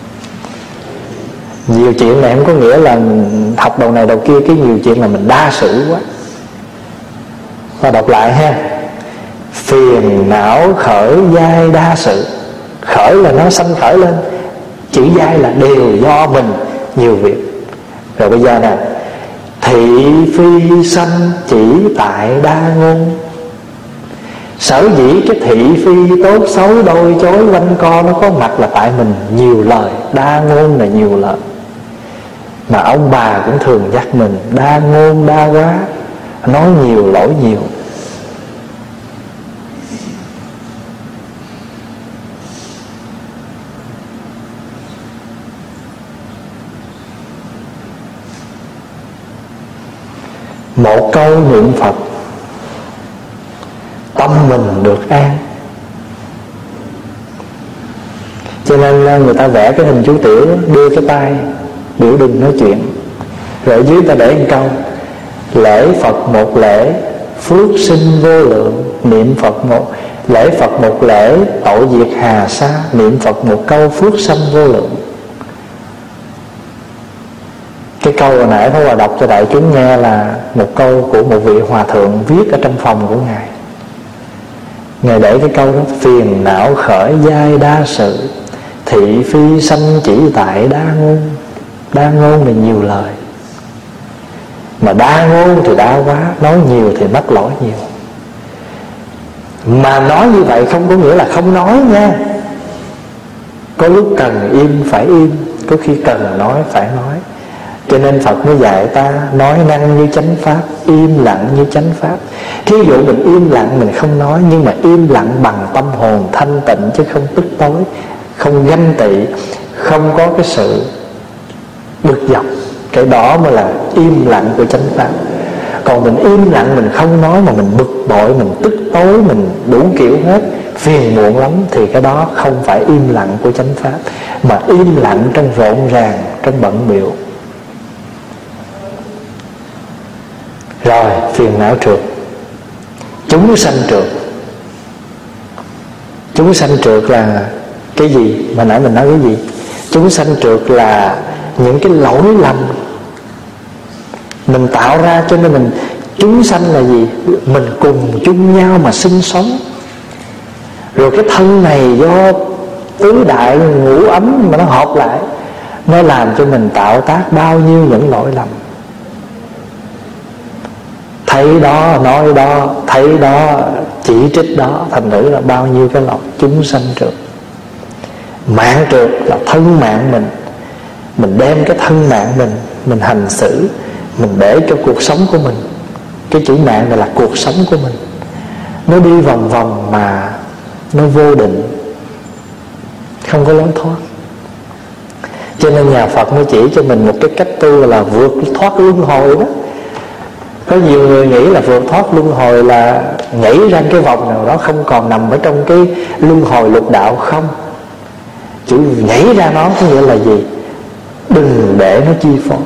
Nhiều chuyện này không có nghĩa là học đầu này đầu kia. Cái nhiều chuyện là mình đa sự quá. Và đọc lại ha. Phiền não khởi giai đa sự. Khởi là nó sanh khởi lên, chữ giai là đều do mình nhiều việc. Rồi bây giờ nè, thị phi sanh chỉ tại đa ngôn. Sở dĩ cái thị phi tốt xấu đôi chối quanh co nó có mặt là tại mình nhiều lời. Đa ngôn là nhiều lời. Mà ông bà cũng thường nhắc mình đa ngôn đa quá, nói nhiều lỗi nhiều. Một câu niệm Phật, tâm mình được an. Cho nên người ta vẽ cái hình chú tiểu, đưa cái tay biểu đừng nói chuyện. Rồi ở dưới ta để một câu: lễ Phật một lễ, phước sinh vô lượng. Niệm Phật một lễ Phật một lễ, tội diệt hà sa. Niệm Phật một câu, phước sanh vô lượng. Cái câu hồi nãy Pháp Hòa đọc cho đại chúng nghe là một câu của một vị hòa thượng viết ở trong phòng của Ngài. Ngài để cái câu đó: phiền não khởi giai đa sự, thị phi sanh chỉ tại đa ngôn. Đa ngôn là nhiều lời. Mà đa ngôn thì đa quá, nói nhiều thì mắc lỗi nhiều. Mà nói như vậy không có nghĩa là không nói nha. Có lúc cần im phải im, có khi cần nói phải nói. Cho nên Phật mới dạy ta nói năng như chánh pháp, im lặng như chánh pháp. Thí dụ mình im lặng mình không nói, nhưng mà im lặng bằng tâm hồn thanh tịnh, chứ không tức tối, không ganh tị, không có cái sự bực dọc. Cái đó mới là im lặng của chánh pháp. Còn mình im lặng mình không nói mà mình bực bội, mình tức tối, mình đủ kiểu hết, phiền muộn lắm, thì cái đó không phải im lặng của chánh pháp, mà im lặng trong rộn ràng, trong bận bịu. Rồi phiền não trượt, chúng sanh trượt. Chúng sanh trượt là cái gì? Mà nãy mình nói cái gì? Chúng sanh trượt là những cái lỗi lầm mình tạo ra. Cho nên mình, chúng sanh là gì? Mình cùng chung nhau mà sinh sống. Rồi cái thân này do tứ đại ngũ ấm mà nó hợp lại, nó làm cho mình tạo tác bao nhiêu những lỗi lầm. Thấy đó, nói đó, thấy đó, chỉ trích đó, thành thử là bao nhiêu cái lỗi. Chúng sanh trượt. Mạng trượt là thân mạng mình. Mình đem cái thân mạng mình, mình hành xử, mình để cho cuộc sống của mình. Cái chữ mạng này là cuộc sống của mình. Nó đi vòng vòng mà nó vô định, không có lối thoát. Cho nên nhà Phật mới chỉ cho mình một cái cách tu là vượt thoát luân hồi đó. Có nhiều người nghĩ là vượt thoát luân hồi là nhảy ra cái vòng nào đó, không còn nằm ở trong cái luân hồi lục đạo. Không, chữ nhảy ra nó có nghĩa là gì? Đừng để nó chi phối.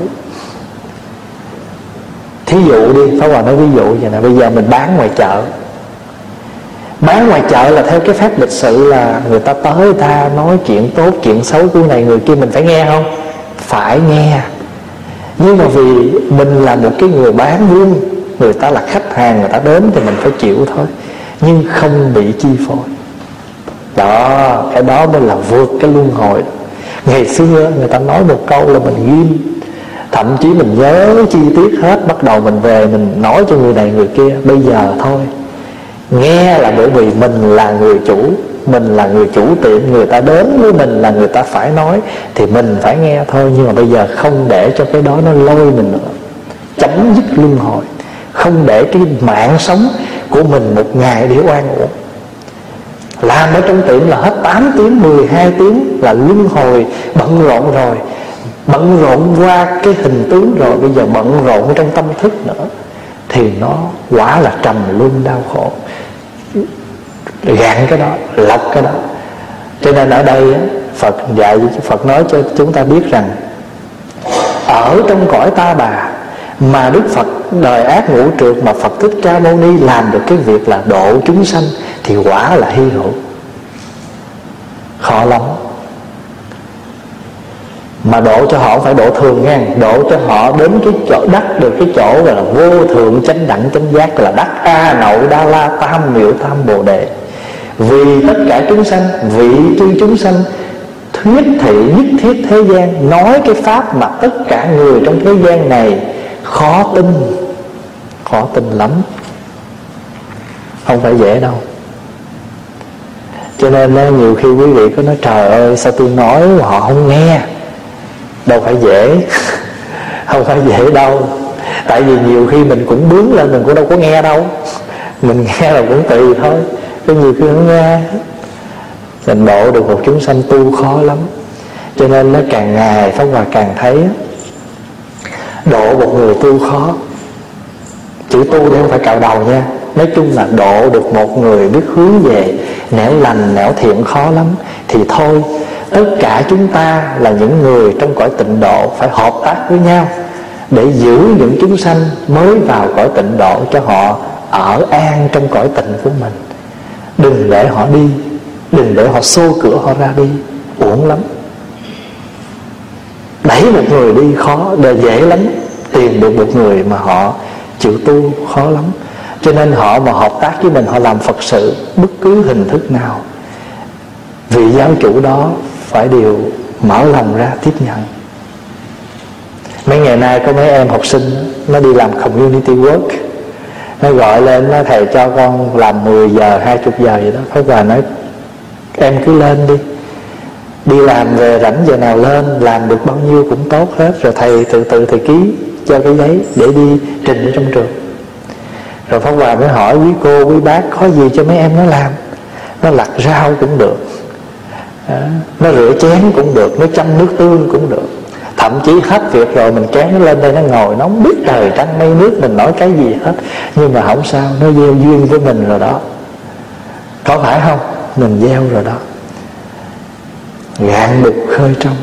Thí dụ đi, Pháp Hòa nói ví dụ vậy nè. Bây giờ mình bán ngoài chợ. Bán ngoài chợ là theo cái phép lịch sự là người ta tới ta nói chuyện tốt, chuyện xấu của này người kia, mình phải nghe không? Phải nghe. Nhưng mà vì mình là một cái người bán buôn, người ta là khách hàng, người ta đến thì mình phải chịu thôi, nhưng không bị chi phối. Đó, cái đó mới là vượt cái luân hồi. Ngày xưa người ta nói một câu là mình ghim, thậm chí mình nhớ chi tiết hết, bắt đầu mình về mình nói cho người này người kia. Bây giờ thôi, nghe là bởi vì mình là người chủ, mình là người chủ tiệm, người ta đến với mình là người ta phải nói, thì mình phải nghe thôi. Nhưng mà bây giờ không để cho cái đó nó lôi mình nữa. Chấm dứt luân hồi, không để cái mạng sống của mình một ngày để oan uổng. Làm ở trong tiệm là hết tám tiếng, mười hai tiếng là luân hồi bận rộn rồi. Bận rộn qua cái hình tướng rồi, bây giờ bận rộn trong tâm thức nữa, thì nó quả là trầm luân đau khổ. Gạn cái đó, lọc cái đó. Cho nên ở đây Phật dạy, Phật nói cho chúng ta biết rằng ở trong cõi ta bà mà Đức Phật đời ác ngũ trượt mà Phật Thích Ca Mâu Ni làm được cái việc là độ chúng sanh thì quả là hy hữu, khó lắm. Mà độ cho họ phải độ thường nha, độ cho họ đến cái chỗ đắc được cái chỗ là vô thượng chánh đẳng chánh giác, là đắc A Nậu Đa La Tam Miệu Tam Bồ Đề. Vì tất cả chúng sanh, vị chư chúng sanh thuyết thị nhất thiết thế gian, nói cái pháp mà tất cả người trong thế gian này khó tin, khó tin lắm, không phải dễ đâu. Cho nên nhiều khi quý vị có nói trời ơi sao tôi nói mà họ không nghe. Đâu phải dễ. Không phải dễ đâu. Tại vì nhiều khi mình cũng bướng lên, mình cũng đâu có nghe đâu. Mình nghe là cũng tùy thôi, có nhiều khi không nghe. Mình độ được một chúng sanh tu khó lắm. Cho nên nó càng ngày Pháp Hòa càng thấy độ một người tu khó. Chữ tu thì không phải cạo đầu nha. Nói chung là độ được một người biết hướng về nẻo lành nẻo thiện khó lắm. Thì thôi, tất cả chúng ta là những người trong cõi tịnh độ phải hợp tác với nhau để giữ những chúng sanh mới vào cõi tịnh độ cho họ ở an trong cõi tịnh của mình. Đừng để họ đi, đừng để họ xô cửa họ ra đi, uổng lắm. Đẩy một người đi khó, để dễ lắm. Tìm được một người mà họ chịu tu khó lắm. Cho nên họ mà hợp tác với mình, họ làm Phật sự bất cứ hình thức nào, vị giáo chủ đó phải đều mở lòng ra tiếp nhận. Mấy ngày nay có mấy em học sinh nó đi làm community work, nó gọi lên, nó thầy cho con làm mười giờ, hai mươi giờ vậy đó. Pháp Hòa nói em cứ lên đi, đi làm về rảnh giờ nào lên, làm được bao nhiêu cũng tốt hết. Rồi thầy từ từ thầy ký cho cái giấy để đi trình ở trong trường. Rồi Pháp Hòa mới hỏi quý cô, quý bác có gì cho mấy em nó làm. Nó lặt rau cũng được, nó rửa chén cũng được, nó chăm nước tương cũng được. Thậm chí hết việc rồi mình kéo nó lên đây, nó ngồi, nó không biết trời trăng mây nước mình nói cái gì hết. Nhưng mà không sao, nó gieo duyên với mình rồi đó. Có phải không? Mình gieo rồi đó. Gạn đục khơi trong,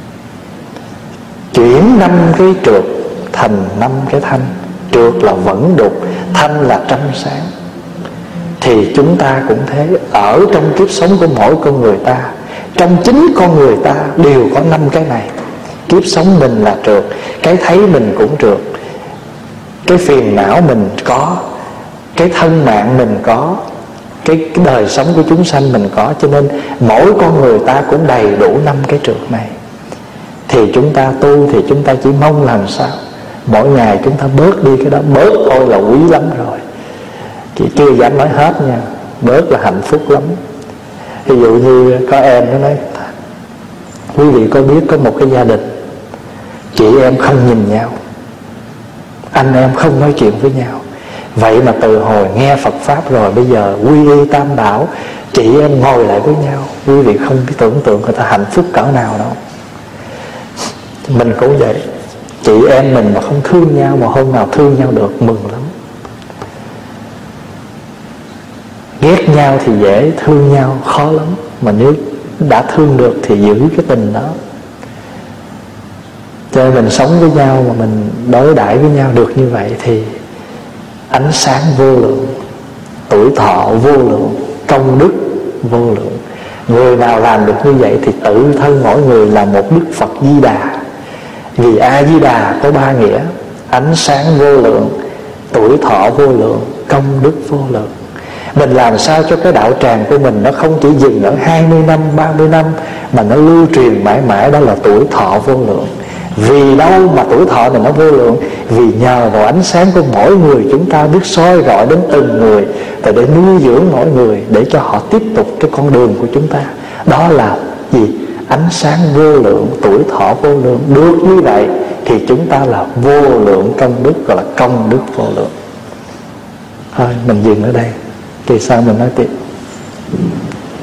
chuyển năm cái trượt thành năm cái thanh. Trượt là vẫn đục, thanh là trong sáng. Thì chúng ta cũng thế. Ở trong kiếp sống của mỗi con người ta, trong chính con người ta đều có năm cái này. Kiếp sống mình là trượt, cái thấy mình cũng trượt, cái phiền não mình có, cái thân mạng mình có, cái, cái đời sống của chúng sanh mình có. Cho nên mỗi con người ta cũng đầy đủ năm cái trượt này. Thì chúng ta tu thì chúng ta chỉ mong làm sao mỗi ngày chúng ta bớt đi cái đó. Bớt thôi là quý lắm rồi, chị chưa dám nói hết nha. Bớt là hạnh phúc lắm. Ví dụ như có em nó nói quý vị có biết có một cái gia đình chị em không nhìn nhau, anh em không nói chuyện với nhau. Vậy mà từ hồi nghe Phật Pháp rồi, bây giờ quy y tam bảo, chị em ngồi lại với nhau. Quý vị không biết tưởng tượng người ta hạnh phúc cỡ nào đâu. Mình cũng vậy. Chị em mình mà không thương nhau, mà hôm nào thương nhau được, mừng lắm. Ghét nhau thì dễ, thương nhau khó lắm. Mà nếu đã thương được thì giữ cái tình đó. Cho nên mình sống với nhau mà mình đối đãi với nhau được như vậy thì ánh sáng vô lượng, tuổi thọ vô lượng, công đức vô lượng. Người nào làm được như vậy thì tự thân mỗi người là một Đức Phật Di Đà. Vì A Di Đà có ba nghĩa: ánh sáng vô lượng, tuổi thọ vô lượng, công đức vô lượng. Mình làm sao cho cái đạo tràng của mình nó không chỉ dừng ở hai mươi năm, ba mươi năm, mà nó lưu truyền mãi mãi, đó là tuổi thọ vô lượng. Vì đâu mà tuổi thọ này nó vô lượng? Vì nhờ vào ánh sáng của mỗi người chúng ta biết soi rọi đến từng người, và để nuôi dưỡng mỗi người, để cho họ tiếp tục cái con đường của chúng ta. Đó là gì? Ánh sáng vô lượng, tuổi thọ vô lượng. Được như vậy thì chúng ta là vô lượng công đức, gọi là công đức vô lượng. Thôi mình dừng ở đây, kỳ sau mình nói tiếp.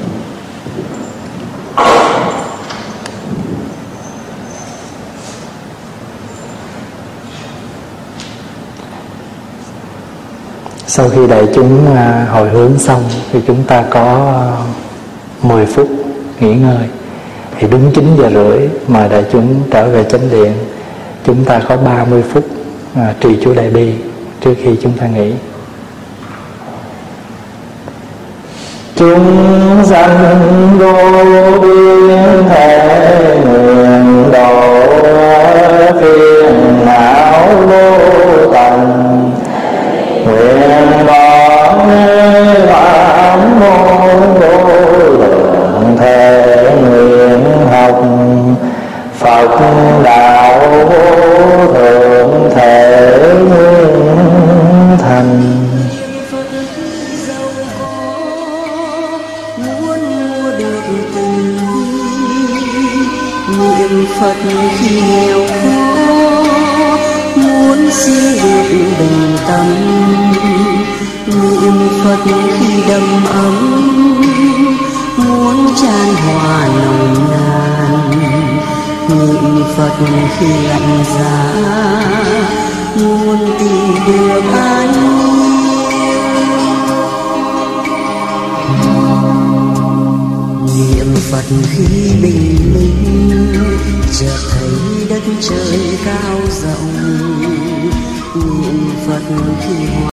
Sau khi đại chúng à, hồi hướng xong thì chúng ta có mười phút nghỉ ngơi. Thì đúng chín giờ rưỡi mời đại chúng trở về chánh điện. Chúng ta có ba mươi phút à, trì chú đại bi trước khi chúng ta nghỉ. Chúng sanh vô biên thể nguyện độ phiền não vô tận, nguyện bỏ pháp môn vô lượng thể nguyện học Phật đạo vô thượng thể nguyên thành. Niệm Phật khi nghèo khó, muốn xin được bình tâm. Niệm Phật khi đầm ấm, muốn chan hòa nồng nàn. Niệm Phật khi lạnh giá, muốn tìm được an niệm Phật khi bình minh, chợt thấy đất trời cao rộng. Niệm Phật khi